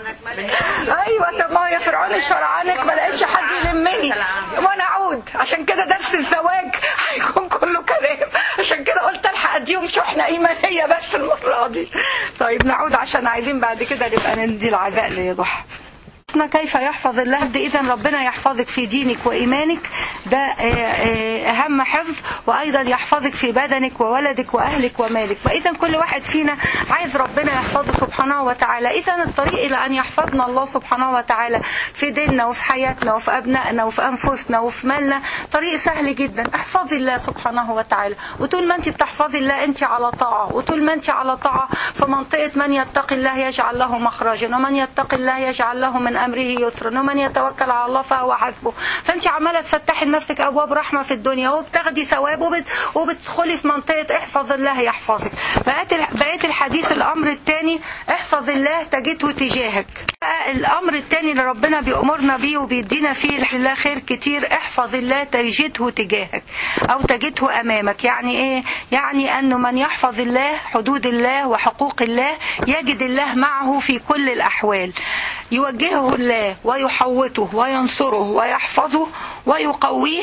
ايوه طب ما هي فرعون الشرعانك ما لقيتش حد يلمني وانا اعود. عشان كده درس الزواج هيكون كله كلام، عشان كده قلت الحق اديهم شحنه ايمانيه بس المره دي. طيب نعود عشان عايزين بعد كده نبقى ندي العزاء لضحى. كيف يحفظ الله؟ إذا ربنا يحفظك في دينك وإيمانك، ده أهم حفظ، وأيضا يحفظك في بدنك وولدك وأهلك ومالك. وإذا كل واحد فينا عايز ربنا يحفظه سبحانه وتعالى. إذا الطريق إلى أن يحفظنا الله سبحانه وتعالى في ديننا وفي حياتنا وفي أبنائنا وفي أنفسنا وفي مالنا طريق سهل جدا. احفظي الله سبحانه وتعالى، وطول ما أنت بتحفظي الله أنت على طاعة، وطول ما أنت على طاعة في منطقة من يتقي الله يجعل له مخرجا، ومن يتقي الله يجعل له من أمره يسرا، ومن يتوكل على الله فهو حسبه. فانت عماله تفتحي لنفسك ابواب رحمه في الدنيا وبتاخدي ثواب وبتدخلي في منطقه احفظ الله يحفظك. بقيت الحديث الامر الثاني احفظ الله تجده تجاهك. الامر الثاني اللي ربنا بيأمرنا بيه وبيدينا فيه الله خير كتير، احفظ الله تجده تجاهك او تجده امامك. يعني ايه؟ يعني انه من يحفظ الله حدود الله وحقوق الله يجد الله معه في كل الاحوال، يوجهه الله ويحوطه وينصره ويحفظه ويقويه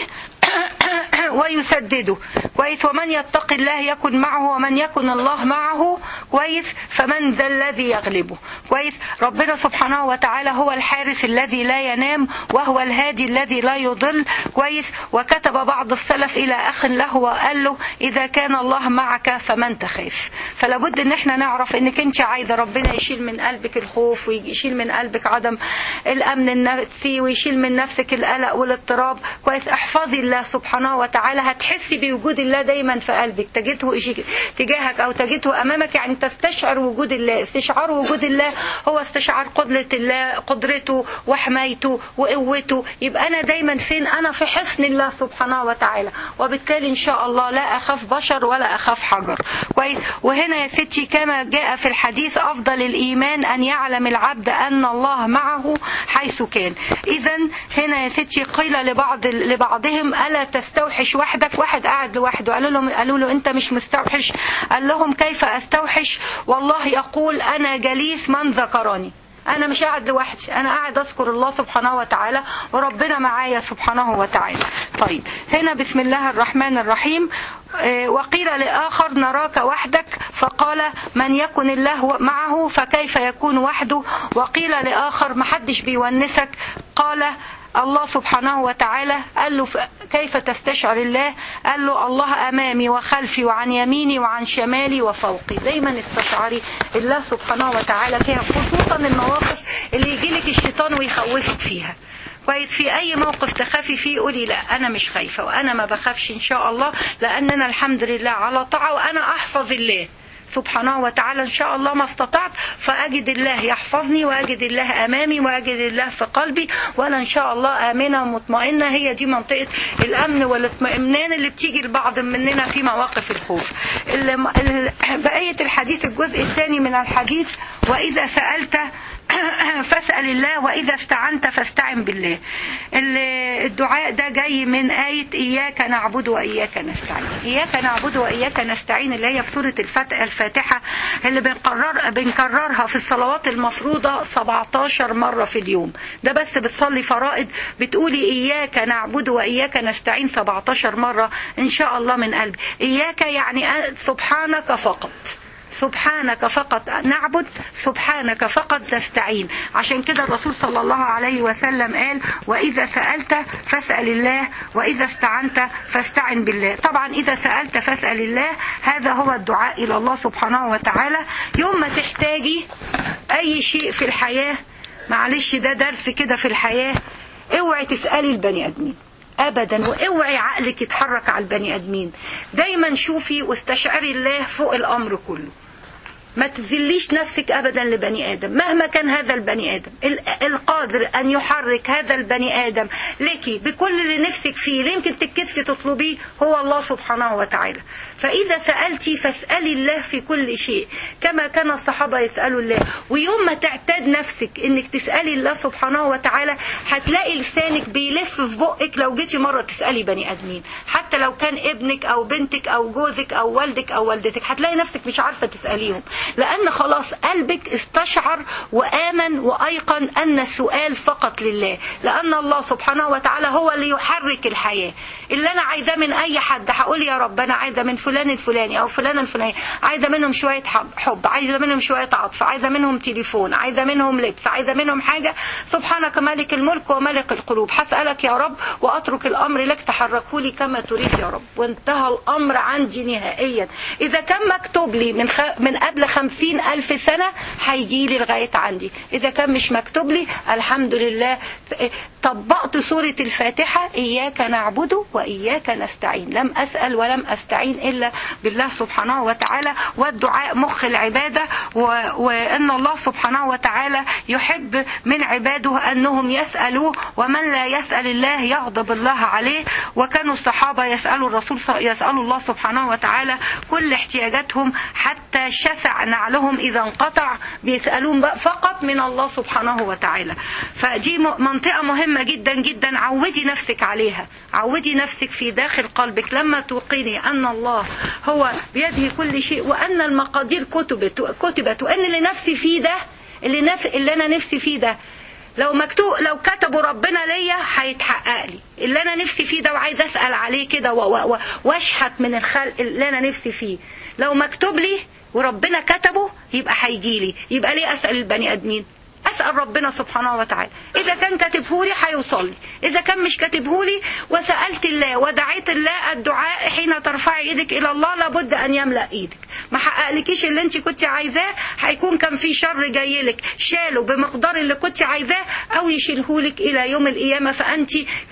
ويسدده كويس. ومن يتق الله يكن معه، ومن يكن الله معه كويس فمن ذا الذي يغلبه كويس. ربنا سبحانه وتعالى هو الحارس الذي لا ينام، وهو الهادي الذي لا يضل كويس. وكتب بعض السلف الى اخ له وقال له اذا كان الله معك فمن تخاف. فلا بد ان احنا نعرف انك انت عايزه ربنا يشيل من قلبك الخوف ويشيل من قلبك عدم الامن النفسي ويشيل من نفسك القلق والاضطراب كويس. احفظي الله سبحانه وتعالى، هتحسي بوجود الله دايما في قلبك، تجده تجاهك او تجده امامك. يعني تستشعر وجود الله. استشعار وجود الله هو استشعار قدرته وحمايته وقوته. يبقى انا دايما فين؟ انا في حصن الله سبحانه وتعالى، وبالتالي ان شاء الله لا اخاف بشر ولا اخاف حجر كويس. وهنا يا ستي كما جاء في الحديث افضل الايمان ان يعلم العبد ان الله معه حيث كان. اذا هنا يا ستي قيل لبعضهم الا تستوحش وحدك. واحد قاعد لوحده قالوا له انت مش مستوحش؟ قال لهم كيف استوحش؟ والله يقول انا جليس من ذكرني. انا مش قاعد لوحدي، انا قاعد اذكر الله سبحانه وتعالى وربنا معايا سبحانه وتعالى. طيب هنا بسم الله الرحمن الرحيم. وقيل لآخر نراك وحدك، فقال من يكن الله معه فكيف يكون وحده. وقيل لآخر محدش بيونسك، قال الله سبحانه وتعالى. قال له كيف تستشعر الله؟ قال له الله أمامي وخلفي وعن يميني وعن شمالي وفوقي. دايما استشعري الله سبحانه وتعالى فيها، خصوصا المواقف اللي يجيلك الشيطان ويخوفك فيها كويس. في أي موقف تخافي فيه قولي لا أنا مش خايفة وأنا ما بخافش إن شاء الله، لأننا الحمد لله على طاعة وأنا أحفظ الله سبحانه وتعالى إن شاء الله ما استطعت، فأجد الله يحفظني وأجد الله أمامي وأجد الله في قلبي، وأنا إن شاء الله آمنة مطمئنة. هي دي منطقة الأمن والاطمئنان اللي بتيجي لبعض مننا في مواقف الخوف. بقية الحديث الجزء الثاني من الحديث وإذا سألت فاسأل الله وإذا استعنت فاستعن بالله. الدعاء ده جاي من آية إياك نعبد وإياك نستعين. إياك نعبد وإياك نستعين اللي هي في سورة الفاتحة اللي بنكررها في الصلوات المفروضة 17 مرة في اليوم. ده بس بتصلي فرائض بتقولي إياك نعبد وإياك نستعين 17 مرة إن شاء الله من قلبي. إياك يعني سبحانك فقط، سبحانك فقط نعبد، سبحانك فقط نستعين. عشان كده الرسول صلى الله عليه وسلم قال وإذا سألت فاسأل الله وإذا استعنت فاستعن بالله. طبعا إذا سألت فاسأل الله هذا هو الدعاء إلى الله سبحانه وتعالى. يوم ما تحتاجي أي شيء في الحياة، معلش ده درس كده في الحياة، اوعي تسألي البني آدمين، ابدا. واوعي عقلك يتحرك على البني ادمين. دايما شوفي واستشعري الله فوق الامر كله. ما تذليش نفسك ابدا لبني ادم مهما كان هذا البني ادم. القادر ان يحرك هذا البني ادم لك بكل اللي نفسك فيه اللي يمكن تتكسفي تطلبيه هو الله سبحانه وتعالى. فاذا سالتي فاسالي الله في كل شيء كما كان الصحابه يسالوا الله. ويوم ما تعتاد نفسك انك تسالي الله سبحانه وتعالى هتلاقي لسانك بيلف في بقك لو جيتي مره تسالي بني ادمين، حتى لو كان ابنك او بنتك او جوزك او والدك او والدتك، هتلاقي نفسك مش عارفه تساليهم، لأن خلاص قلبك استشعر وآمن وأيقن أن السؤال فقط لله. لأن الله سبحانه وتعالى هو اللي يحرك الحياة. اللي أنا عايزاه من أي حد هقول يا رب أنا عايزة من فلان الفلاني أو فلان الفلاني، عايزة منهم شوية حب، عايزة منهم شوية عطف، عايزة منهم تليفون، عايزة منهم لبس، عايزة منهم حاجة. سبحانك مالك الملك وملك القلوب، هسألك يا رب وأترك الأمر لك تحركه لي كما تريد يا رب. وانتهى الأمر عندي نهائيا. إذا كان مكتوب لي من قبل 50,000 سنة هيجيلي لغاية عندي. إذا كان مش مكتوب لي الحمد لله طبقت سورة الفاتحة إياك نعبد وإياك نستعين. لم أسأل ولم أستعين إلا بالله سبحانه وتعالى. والدعاء مخ العبادة، وأن الله سبحانه وتعالى يحب من عباده أنهم يسألوه، ومن لا يسأل الله يغضب الله عليه. وكانوا الصحابة يسألوا الله سبحانه وتعالى كل احتياجاتهم حتى شسع نعلهم إذا انقطع، بيسألون فقط من الله سبحانه وتعالى. فدي منطقة مهمة جدا جدا. عودي نفسك عليها، عودي نفسك في داخل قلبك لما توقني أن الله هو بيده كل شيء، وأن المقادير كتبت، وأن اللي نفسي فيه ده اللي أنا نفسي فيه ده لو كتبوا ربنا ليا هيتحقق لي. اللي أنا نفسي فيه ده وعايز أسأل عليه كده واشحت من الخلق اللي أنا نفسي فيه، لو مكتوب لي وربنا كتبه يبقى هيجيلي. يبقى ليه أسأل البني آدمين؟ أسأل ربنا سبحانه وتعالى. إذا كان كاتبهولي هيوصل، إذا كان مش كاتبهولي وسألت الله ودعيت الله. الدعاء حين ترفعي إيدك إلى الله لابد أن يملأ إيدك. ما حققلكيش اللي انت كنت عايزاه، هيكون كان في شر جايلك شاله بمقدار اللي كنت عايزاه أو يشيلهولك إلى يوم القيامة، فأنت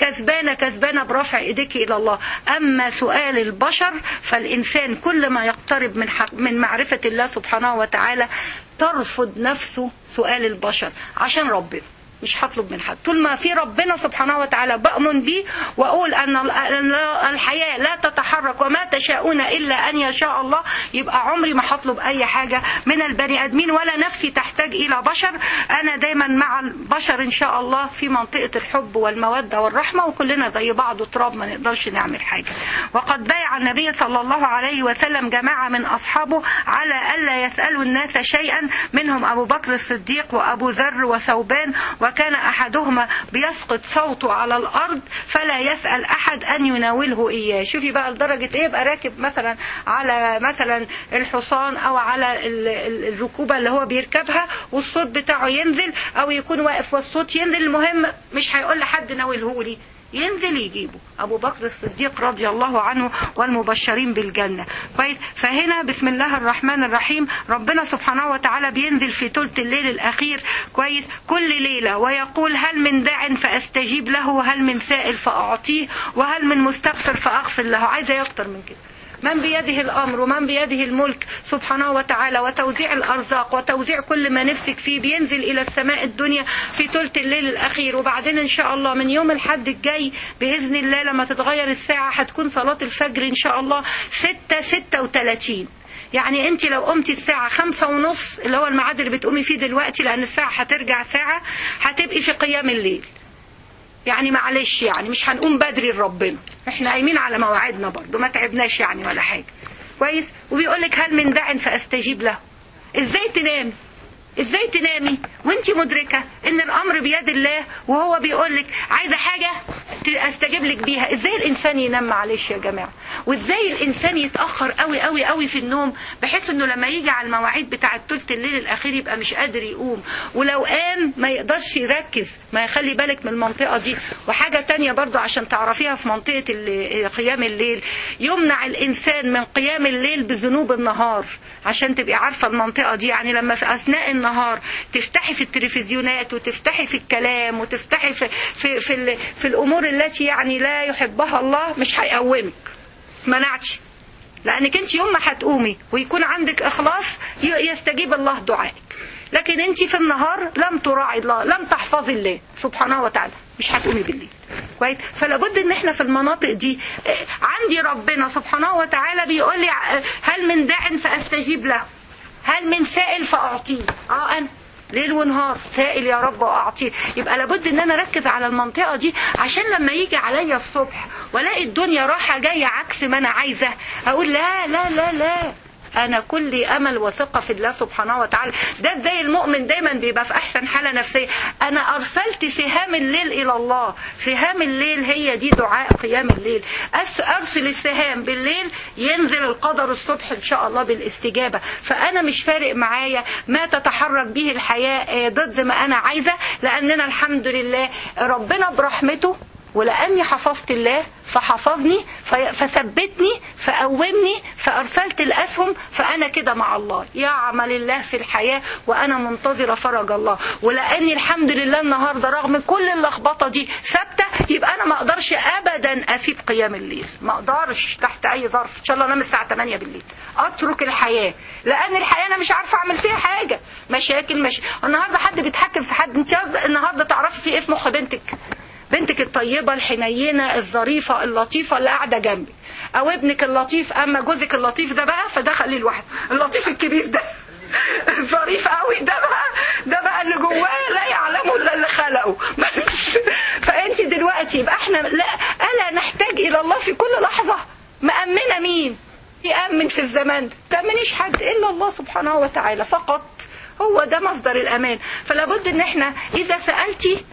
كذبانة برفع إيدك إلى الله. أما سؤال البشر فالإنسان كل ما يقترب من معرفة الله سبحانه وتعالى ترفض نفسه سؤال البشر عشان ربنا. مش هطلب من حد. طول ما في ربنا سبحانه وتعالى بأمن بيه وأقول أن الحياة لا تتحرك وما تشاءون إلا أن يشاء الله، يبقى عمري ما هطلب أي حاجة من البني آدمين ولا نفسي تحتاج إلى بشر. أنا دايما مع البشر إن شاء الله في منطقة الحب والمودة والرحمة، وكلنا زي بعض وتراب ما نقدرش نعمل حاجة. وقد بايع النبي صلى الله عليه وسلم جماعة من أصحابه على ألا يسألوا الناس شيئا، منهم أبو بكر الصديق وأبو ذر وثوبان، وكان أحدهما بيسقط صوته على الأرض فلا يسأل أحد أن يناوله إياه. شوفي بقى لدرجة إيه، يبقى راكب مثلا على مثلا الحصان أو على الركوبة اللي هو بيركبها والصوت بتاعه ينزل، أو يكون واقف والصوت ينزل، المهم مش هيقول لحد ناوله لي، ينزل يجيبه. أبو بكر الصديق رضي الله عنه والمبشرين بالجنة. كويس. فهنا بسم الله الرحمن الرحيم ربنا سبحانه وتعالى بينزل في ثلث الليل الأخير كويس كل ليلة ويقول هل من داع فأستجيب له، وهل من سائل فأعطيه، وهل من مستغفر فأغفر له. عايزة أكتر من كده. من بيده الأمر ومن بيده الملك سبحانه وتعالى، وتوزيع الأرزاق وتوزيع كل ما نفسك فيه. بينزل إلى السماء الدنيا في ثلث الليل الأخير. وبعدين إن شاء الله من يوم الحد الجاي بإذن الله لما تتغير الساعة هتكون صلاة الفجر إن شاء الله 6:36. يعني انت لو قمتي الساعة 5:30 اللي هو الميعاد اللي بتقومي فيه دلوقتي، لأن الساعة هترجع ساعة، هتبقي في قيام الليل. يعني معلش، يعني مش هنقوم بدري لربنا، احنا قايمين على مواعيدنا برضو، ما تعبناش يعني ولا حاجة. كويس. وبيقولك هل من داع فأستجيب له. ازاي تنامي وانت مدركة ان الامر بيد الله، وهو بيقولك عايزة حاجة استجيب لك بيها. ازاي الانسان ينام معلش يا جماعة، وازاي الانسان يتأخر قوي قوي قوي في النوم بحيث انه لما يجي على المواعيد بتاعة ثلث الليل الاخير يبقى مش قادر يقوم، ولو قام ما يقدرش يركز. ما يخلي بالك من المنطقة دي. وحاجة تانية برضو عشان تعرفيها في منطقة قيام الليل، يمنع الانسان من قيام الليل بذنوب النهار، عشان تبقي عارفة المنطقة دي. يعني لما في اثناء النهار تفتحي في التلفزيونات وتفتحي في الكلام وتفتحي في الامور التي يعني لا يحبها الله، مش هيقومك، منعتش. لانك انت يوم ما هتقومي ويكون عندك اخلاص يستجيب الله دعائك. لكن انت في النهار لم تراعي الله، لم تحفظي الله سبحانه وتعالى، مش هتقومي بالليل. كويس؟ فلا بد ان احنا في المناطق دي عندي ربنا سبحانه وتعالى بيقول لي هل من داع فاستجيب له، هل من سائل فاعطيه. انا ليل ونهار سائل يا رب واعطيه. يبقى لابد ان انا اركز على المنطقه دي، عشان لما يجي عليا الصبح والاقي الدنيا رايحه جايه عكس ما انا عايزه اقول لا لا لا لا، انا كل امل وثقه في الله سبحانه وتعالى. ده ازاي المؤمن دايما بيبقى في احسن حاله نفسيه. انا ارسلت سهام الليل الى الله، سهام الليل هي دي دعاء قيام الليل. ارسل السهام بالليل ينزل القدر الصبح ان شاء الله بالاستجابه. فانا مش فارق معايا ما تتحرك به الحياه ضد ما انا عايزه، لاننا الحمد لله ربنا برحمته ولأني حفظت الله فحفظني فثبتني فقومني فأرسلت الأسهم، فأنا كده مع الله يعمل الله في الحياة وأنا منتظرة فرج الله. ولأني الحمد لله النهاردة رغم كل اللخبطة دي ثابتة، يبقى أنا ما أقدرش أبدا أسيب قيام الليل، ما أقدرش تحت أي ظرف. إن شاء الله أنام الساعة 8 بالليل، أترك الحياة، لأن الحياة أنا مش عارفة أعمل فيها حاجة. مشاكل النهاردة حد بيتحكم في حد. أنت النهاردة تعرفي في إيه في مخ بنتك الطيبة الحنينة الظريفة اللطيفة اللي قاعدة جنبك، او ابنك اللطيف. اما جوزك اللطيف ده بقى فده خليه لوحده، اللطيف الكبير ده ظريف قوي، ده بقى اللي جواه لا يعلمه الا اللي خلقه. فانت دلوقتي يبقى احنا الا نحتاج الى الله في كل لحظة. مأمنة مين يأمن في الزمان ده؟ تأمنيش حد الا الله سبحانه وتعالى فقط، هو ده مصدر الامان. فلا بد ان احنا اذا سألتي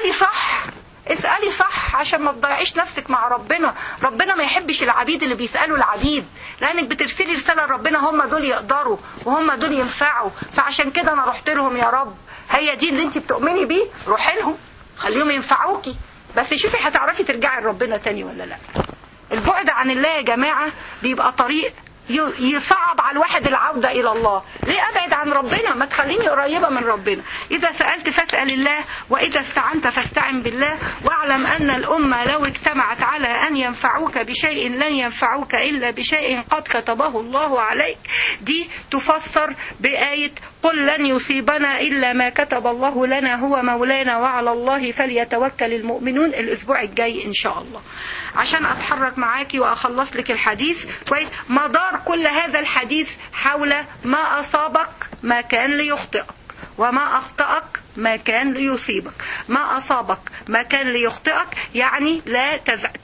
اسألي صح عشان ما تضيعيش نفسك مع ربنا. ربنا ما يحبش العبيد اللي بيسألوا العبيد، لانك بترسلي رسالة لربنا هم دول يقدروا وهم دول ينفعوا. فعشان كده انا رحت لهم يا رب، هي دي اللي انت بتؤمني بيه، روحي لهم خليهم ينفعوكي. بس شوفي هتعرفي ترجعي لربنا تاني ولا لا. البعد عن الله يا جماعة بيبقى طريق يصعب على الواحد العودة إلى الله. ليه أبعد عن ربنا؟ ما تخليني قريبة من ربنا. إذا سألت فاسأل الله، وإذا استعنت فاستعن بالله، واعلم أن الأمة لو اجتمعت على أن ينفعوك بشيء لن ينفعوك إلا بشيء قد كتبه الله عليك. دي تفسر بآية قل لن يصيبنا إلا ما كتب الله لنا هو مولانا وعلى الله فليتوكل المؤمنون. الأسبوع الجاي إن شاء الله عشان أتحرك معاكي وأخلص لك الحديث كويس. مدار كل هذا الحديث حول ما أصابك ما كان ليخطئك، وما أخطأك ما كان ليصيبك. ما أصابك ما كان ليخطئك يعني لا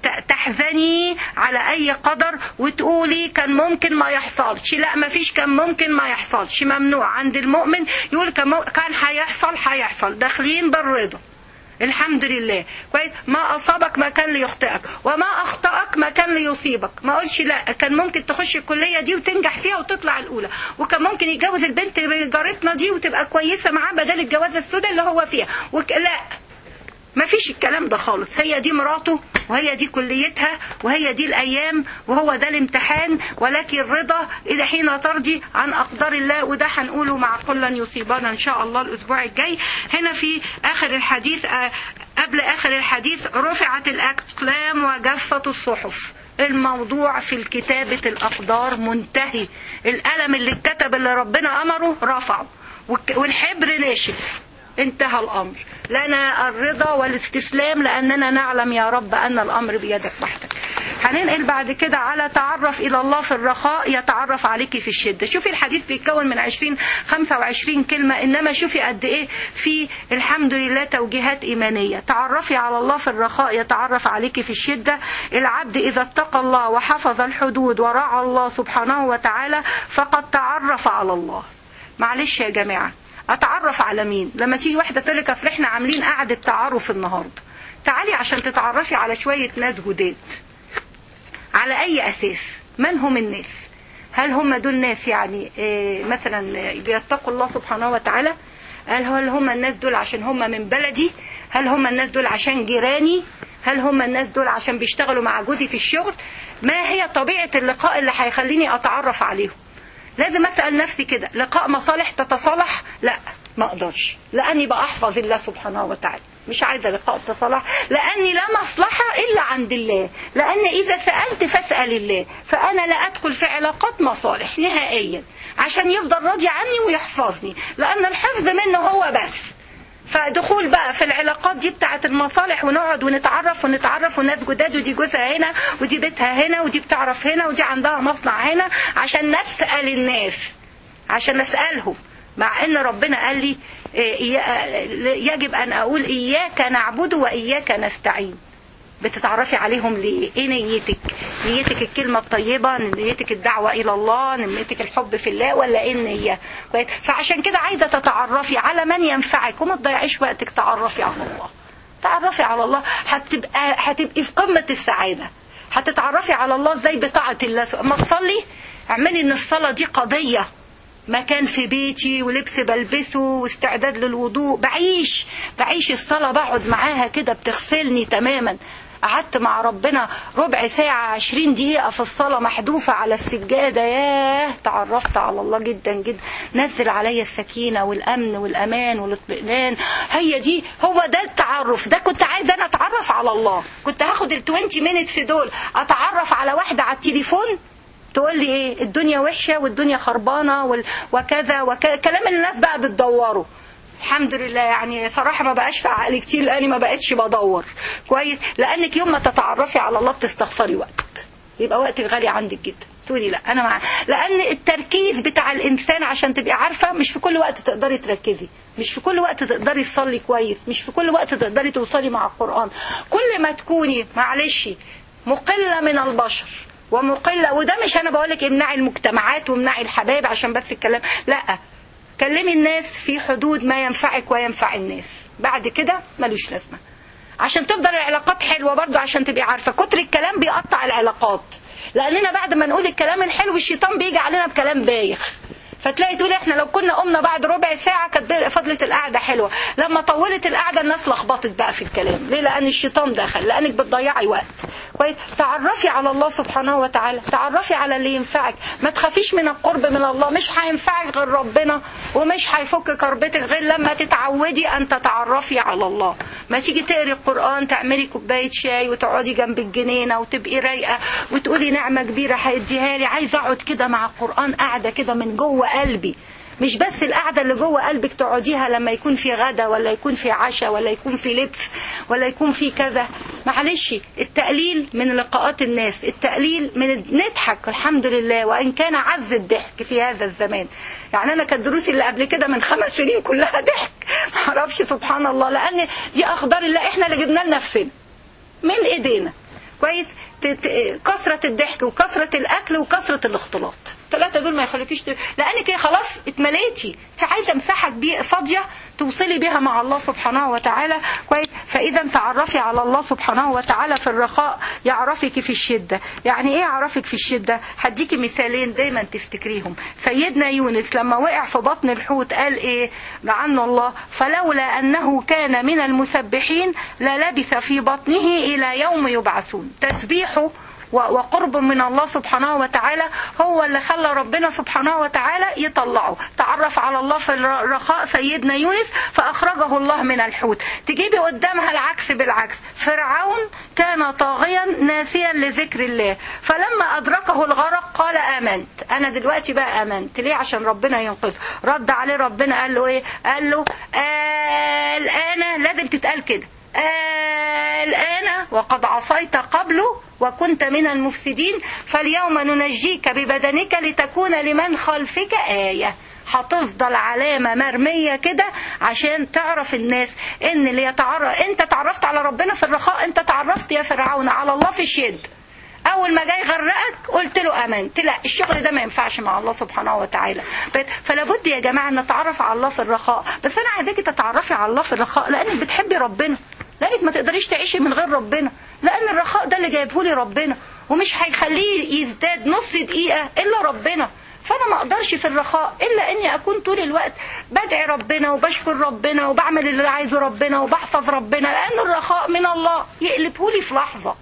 تحزني على أي قدر وتقولي كان ممكن ما يحصلش. لا، ما فيش كان ممكن ما يحصلش، ممنوع عند المؤمن يقول كان هيحصل. داخلين بالرضا الحمد لله كويس. ما أصابك ما كان ليخطئك، وما أخطأك ما كان ليصيبك. ما أقولش لا كان ممكن تخش الكلية دي وتنجح فيها وتطلع الأولى، وكان ممكن يتجوز البنت جارتنا دي وتبقى كويسة معاه بدل الجوازة السوداء اللي هو فيها لا، ما فيش الكلام ده خالص. هي دي مراته وهي دي كليتها وهي دي الأيام وهو ده الامتحان، ولكن الرضا إلى حين ترضي عن أقدار الله. وده هنقوله مع قل لن يصيبنا إن شاء الله الأسبوع الجاي. هنا في آخر الحديث قبل آخر الحديث رفعت الأقلام وجفت الصحف. الموضوع في الكتابة الأقدار منتهي. القلم اللي اتكتب اللي ربنا أمره رفعه والحبر ناشف، انتهى الأمر. لنا الرضا والاستسلام لأننا نعلم يا رب أن الأمر بيدك وحدك. هننقل بعد كده على تعرف إلى الله في الرخاء يتعرف عليك في الشدة. شوفي الحديث بيتكون من 20-25 كلمة، إنما شوفي قد إيه في الحمد لله توجيهات إيمانية. تعرفي على الله في الرخاء يتعرف عليك في الشدة. العبد إذا اتقى الله وحفظ الحدود ورعى الله سبحانه وتعالى فقد تعرف على الله. معلش يا جماعة، أتعرف على مين؟ لما تيجي واحدة تقول لك احنا عاملين قعدة تعارف النهاردة، تعالي عشان تتعرفي على شوية ناس جداد. على أي أساس؟ من هم الناس؟ هل هم دول ناس يعني مثلا بيتقوا الله سبحانه وتعالى؟ هل هم الناس دول عشان هم من بلدي؟ هل هم الناس دول عشان جيراني؟ هل هم الناس دول عشان بيشتغلوا مع جوزي في الشغل؟ ما هي طبيعة اللقاء اللي هيخليني أتعرف عليهم؟ لازم اسال نفسي كده، لقاء مصالح تتصالح؟ لا ما اقدرش، لاني بأحفظ الله سبحانه وتعالى. مش عايزه لقاء تصالح، لاني لا مصلحه الا عند الله، لان اذا سالت فاسال الله، فانا لا ادخل في علاقات مصالح نهائيا عشان يفضل راضي عني ويحفظني، لان الحفظ منه هو بس. فدخول بقى في العلاقات دي بتاعت المصالح، ونقعد ونتعرف وناس جداد، ودي جوزها هنا ودي بيتها هنا ودي بتعرف هنا ودي عندها مصنع هنا، عشان نسأل الناس، عشان نسألهم. مع ان ربنا قال لي يجب ان اقول اياك نعبد واياك نستعين. بتتعرفي عليهم ليه؟ ايه نيتك؟ نيتك الكلمة الطيبة، نيتك الدعوة الى الله، نيتك الحب في الله، ولا ايه النية؟ فعشان كده عايزة تتعرفي على من ينفعك، وما تضيعيش وقتك. تعرفي على الله، تعرفي على الله، هتبقي في قمة السعادة. هتتعرفي على الله ازاي؟ بطاعة الله. ما تصلي، اعملي ان الصلاة دي قضية، مكان في بيتي ولبس بلبسه واستعداد للوضوء، بعيش الصلاة، بقعد معاها كده بتغسلني تماما. قعدت مع ربنا ربع ساعة 20 دقيقة في الصلاة محذوفة على السجادة، ياه تعرفت على الله جدا جدا. نزل علي السكينة والأمن والأمان والاطمئنان. هو ده التعرف. ده كنت عايزة أنا أتعرف على الله. كنت هاخد ال 20 minutes دول أتعرف على واحدة على التليفون تقول لي ايه؟ الدنيا وحشة والدنيا خربانة وكذا وكذا، كلام الناس بقى بتدوروا. الحمد لله يعني صراحة ما بقاش في عقلي كتير، لاني ما بقتش بدور كويس، لانك يوم ما تتعرفي على الله بتستخسري وقتك، يبقى وقتك غالي عندك جدا. تقولي لا انا لان التركيز بتاع الانسان، عشان تبقي عارفة، مش في كل وقت تقدري تركزي، مش في كل وقت تقدري تصلي كويس، مش في كل وقت تقدري توصلي مع القرآن. كل ما تكوني معلش مقلة من البشر ومقلة، وده مش انا بقولك امنعي المجتمعات وامنعي الحبايب عشان بس الكلام، لا، كلمي الناس في حدود ما ينفعك وينفع الناس، بعد كده ملوش لازمة، عشان تفضل العلاقات حلوة برضو. عشان تبقي عارفة كتر الكلام بيقطع العلاقات، لاننا بعد ما نقول الكلام الحلو الشيطان بيجي علينا بكلام بايخ، فتلاقي تقول احنا لو كنا قمنا بعد ربع ساعة كانت فضلت القعدة حلوة، لما طولت القعدة الناس لخبطت بقى في الكلام. ليه؟ لان الشيطان دخل، لانك بتضيعي وقت كويس. تعرفي على الله سبحانه وتعالى، تعرفي على اللي ينفعك، ما تخافيش من القرب من الله. مش هينفعك غير ربنا، ومش هيفك كربتك غير لما تتعودي ان تتعرفي على الله. ما تيجي تقري القرآن، تعملي كوباية شاي وتقعدي جنب الجنينة وتبقي رايقة وتقولي نعمة كبيرة هيديها لي، عايزة اقعد كده مع القرآن قاعدة كده من جوه قلبي. مش بس القعدة اللي جوه قلبك تقعديها لما يكون في غدا ولا يكون في عشاء ولا يكون في لبس ولا يكون في كذا. معلش التقليل من لقاءات الناس، التقليل من نضحك الحمد لله، وإن كان عز الضحك في هذا الزمان. يعني أنا كانت دروسي اللي قبل كده من 5 سنين كلها ضحك، معرفش سبحان الله، لأن دي أقدار الله احنا اللي جبنا لنفسنا من إيدينا كويس. كثرة الضحك وكثرة الأكل وكثرة الاختلاط، 3 دول ما يخليكيش لأنك خلاص اتمليتي، انت عايزة مساحة فاضية توصلي بها مع الله سبحانه وتعالى كويس. فإذا تعرفي على الله سبحانه وتعالى في الرخاء يعرفك في الشدة. يعني ايه يعرفك في الشدة؟ هديكي مثالين دايما تفتكريهم. سيدنا يونس لما وقع في بطن الحوت قال ايه لعنه الله؟ فلولا أنه كان من المسبحين للبث في بطنه إلى يوم يبعثون. تسبيحه وقرب من الله سبحانه وتعالى هو اللي خلى ربنا سبحانه وتعالى يطلعه. تعرف على الله في الرخاء سيدنا يونس فأخرجه الله من الحوت. تجيبي قدامها العكس بالعكس، فرعون كان طاغيا ناسيا لذكر الله، فلما أدركه الغرق قال آمنت. أنا دلوقتي بقى آمنت. ليه؟ عشان ربنا ينقذه. رد عليه ربنا قال له إيه؟ قال له الآن، لازم تتقال كده، الآن وقد عصيت قبله وكنت من المفسدين فاليوم ننجيك ببدنك لتكون لمن خلفك آية. هتفضل علامة مرمية كده عشان تعرف الناس ان اللي انت تعرفت على ربنا في الرخاء، انت تعرفت يا فرعون على الله في الشد. اول ما جاي غرقك قلت له امنت. لا، الشغل ده ما ينفعش مع الله سبحانه وتعالى. فلا بد يا جماعة ان نتعرف على الله في الرخاء. بس انا عايزاكي تتعرفي على الله في الرخاء لانك بتحبي ربنا، لانك ما تقدريش تعيشي من غير ربنا، لان الرخاء ده اللي جايبه لي ربنا، ومش هيخليه يزداد نص دقيقة الا ربنا. فانا ما اقدرش في الرخاء الا اني اكون طول الوقت بدعي ربنا وبشكر ربنا وبعمل اللي عايزه ربنا وبحفظ ربنا، لان الرخاء من الله يقلبه لي في لحظة.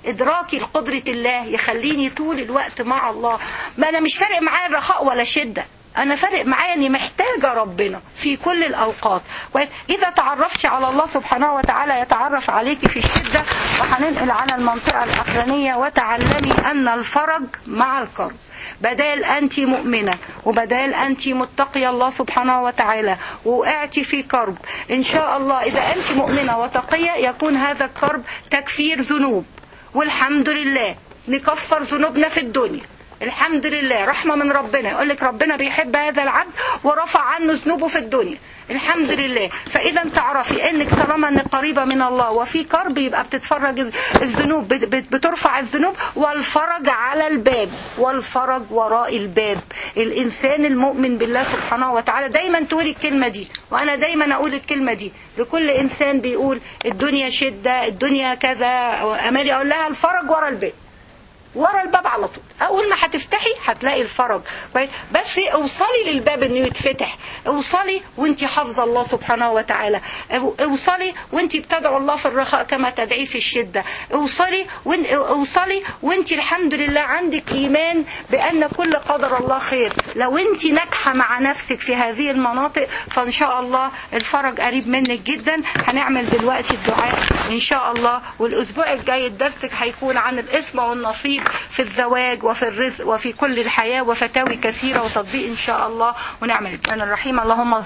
إدراكي لقدرة الله يخليني طول الوقت مع الله. ما أنا مش فارق معايا الرخاء ولا شدة، أنا فارق معايا أني محتاجة ربنا في كل الأوقات. إذا تعرفتش على الله سبحانه وتعالى يتعرف عليك في الشدة. وهننقل على المنطقة الأخرانية: وتعلمي أن الفرج مع الكرب. بدال أنت مؤمنة وبدال أنت متقية الله سبحانه وتعالى وقعتي في كرب، إن شاء الله إذا أنت مؤمنة وتقية يكون هذا الكرب تكفير ذنوب، والحمد لله نكفر ذنوبنا في الدنيا. الحمد لله رحمة من ربنا، يقول لك ربنا بيحب هذا العبد ورفع عنه ذنوبه في الدنيا. الحمد لله. فإذا تعرفي انك طالما انك قريبة من الله وفي كرب يبقى بتتفرج الذنوب، بترفع الذنوب، والفرج على الباب، والفرج وراء الباب. الإنسان المؤمن بالله سبحانه وتعالى دايما تقول الكلمة دي، وأنا دايما أقول الكلمة دي لكل إنسان بيقول الدنيا شدة، الدنيا كذا، أمالي أقول لها الفرج ورا الباب، ورا الباب على طول. اول ما هتفتحي هتلاقي الفرج. بس اوصلي للباب انه يتفتح، اوصلي وانت حافظه الله سبحانه وتعالى، اوصلي وانت بتدعو الله في الرخاء كما تدعيه في الشده، اوصلي وانت الحمد لله عندك ايمان بان كل قدر الله خير. لو انت ناجحه مع نفسك في هذه المناطق فان شاء الله الفرج قريب منك جدا. هنعمل دلوقتي الدعاء ان شاء الله، والاسبوع الجاي درسك هيكون عن الاسم والنصيب في الزواج وفي الرزق وفي كل الحياة، وفتاوي كثيرة وتطبيق إن شاء الله. ونعمل الرحمن الرحيم.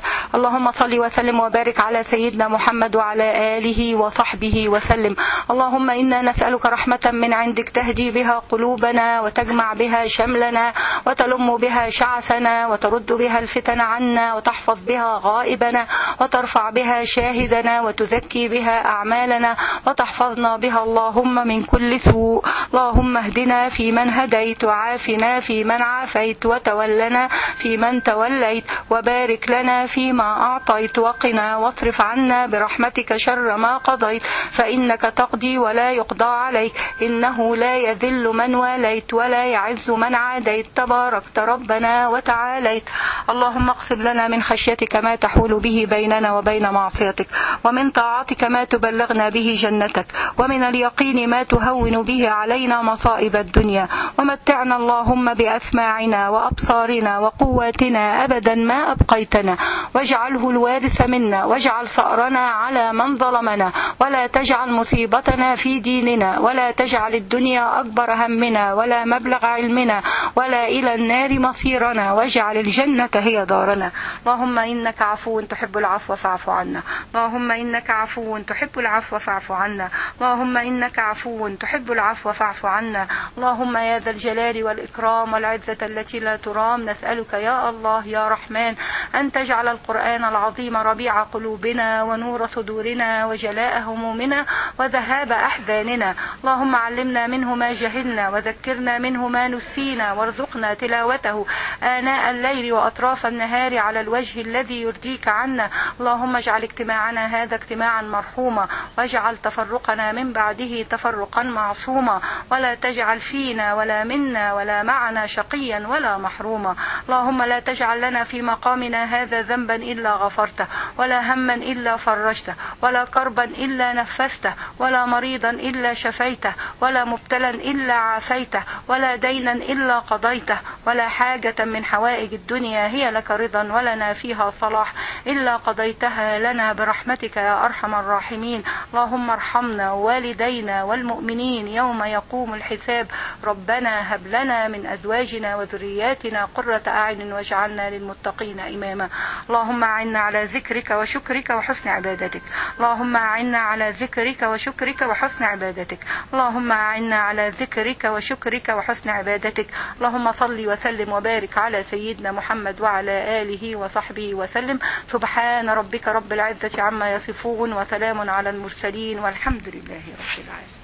اللهم صل وسلم وبارك على سيدنا محمد وعلى آله وصحبه وسلم. اللهم إنا نسألك رحمة من عندك تهدي بها قلوبنا وتجمع بها شملنا وتلم بها شعثنا وترد بها الفتن عنا وتحفظ بها غائبنا وترفع بها شاهدنا وتزكي بها أعمالنا وتحفظنا بها اللهم من كل سوء. اللهم اهدنا فيمن هديت وعافنا فيمن عافيت وتولنا فيمن توليت وبارك لنا فيما أعطيت وقنا واصرف عنا برحمتك شر ما قضيت، فإنك تقضي ولا يقضى عليك، إنه لا يذل من واليت ولا يعز من عاديت، تباركت ربنا وتعاليت. اللهم اقسم لنا من خشيتك ما تحول به بيننا وبين معصيتك، ومن طاعتك ما تبلغنا به جنتك، ومن اليقين ما تهون به علينا مصائب الدنيا، ومتعنا اللهم بأسماعنا وأبصارنا وقواتنا أبدا ما أبقيتنا، واجعله الوارث منا، واجعل ثأرنا على من ظلمنا، ولا تجعل مصيبتنا في ديننا، ولا تجعل الدنيا أكبر همنا ولا مبلغ علمنا ولا إلى النار مصيرنا، واجعل الجنة هي دارنا. اللهم إنك عفو تحب العفو فاعف عنا، اللهم إنك عفو تحب العفو فاعف عنا، اللهم إنك عفو تحب العفو فاعف عنا. اللهم يا ذا الجلال والإكرام والعزة التي لا ترام، نسألك يا الله يا رحمن أن تجعل القرآن العظيم ربيع قلوبنا ونور صدورنا وجلاء همومنا وذهاب أحزاننا. اللهم علمنا منه ما جهلنا وذكرنا منه ما نسينا، وارزقنا تلاوته آناء الليل وأطراف النهار على الوجه الذي يرضيك عنا. اللهم اجعل اجتماعنا هذا اجتماعا مرحوما، واجعل تفرقنا من بعده تفرقا معصوما، ولا تجعل فينا ولا منا ولا معنا شقيا ولا محروما. اللهم لا تجعل لنا في مقامنا هذا ذنبا إلا غفرته، ولا هما إلا فرجته، ولا كربا إلا نفسته، ولا مريضا إلا شفيته، ولا مبتلا إلا عافيته، ولا دينا إلا قضيته، ولا حاجة من حوائج الدنيا هي لك رضا ولنا فيها صلاح إلا قضيتها لنا برحمتك يا أرحم الراحمين. اللهم ارحمنا ووالدينا والمؤمنين يوم يقوم الحساب. ربنا هب لنا من أزواجنا وذرياتنا قرة أعين واجعلنا للمتقين إماما. اللهم أعنا على ذكرك وشكرك وحسن عبادتك، اللهم أعنا على ذكرك وشكرك وحسن عبادتك، اللهم أعنا على ذكرك وشكرك وحسن عبادتك. اللهم صل وسلم وبارك على سيدنا محمد وعلى آله وصحبه وسلم. سبحان ربك رب العزة عما يصفون، وسلام على المرسلين، والحمد لله رب العالمين.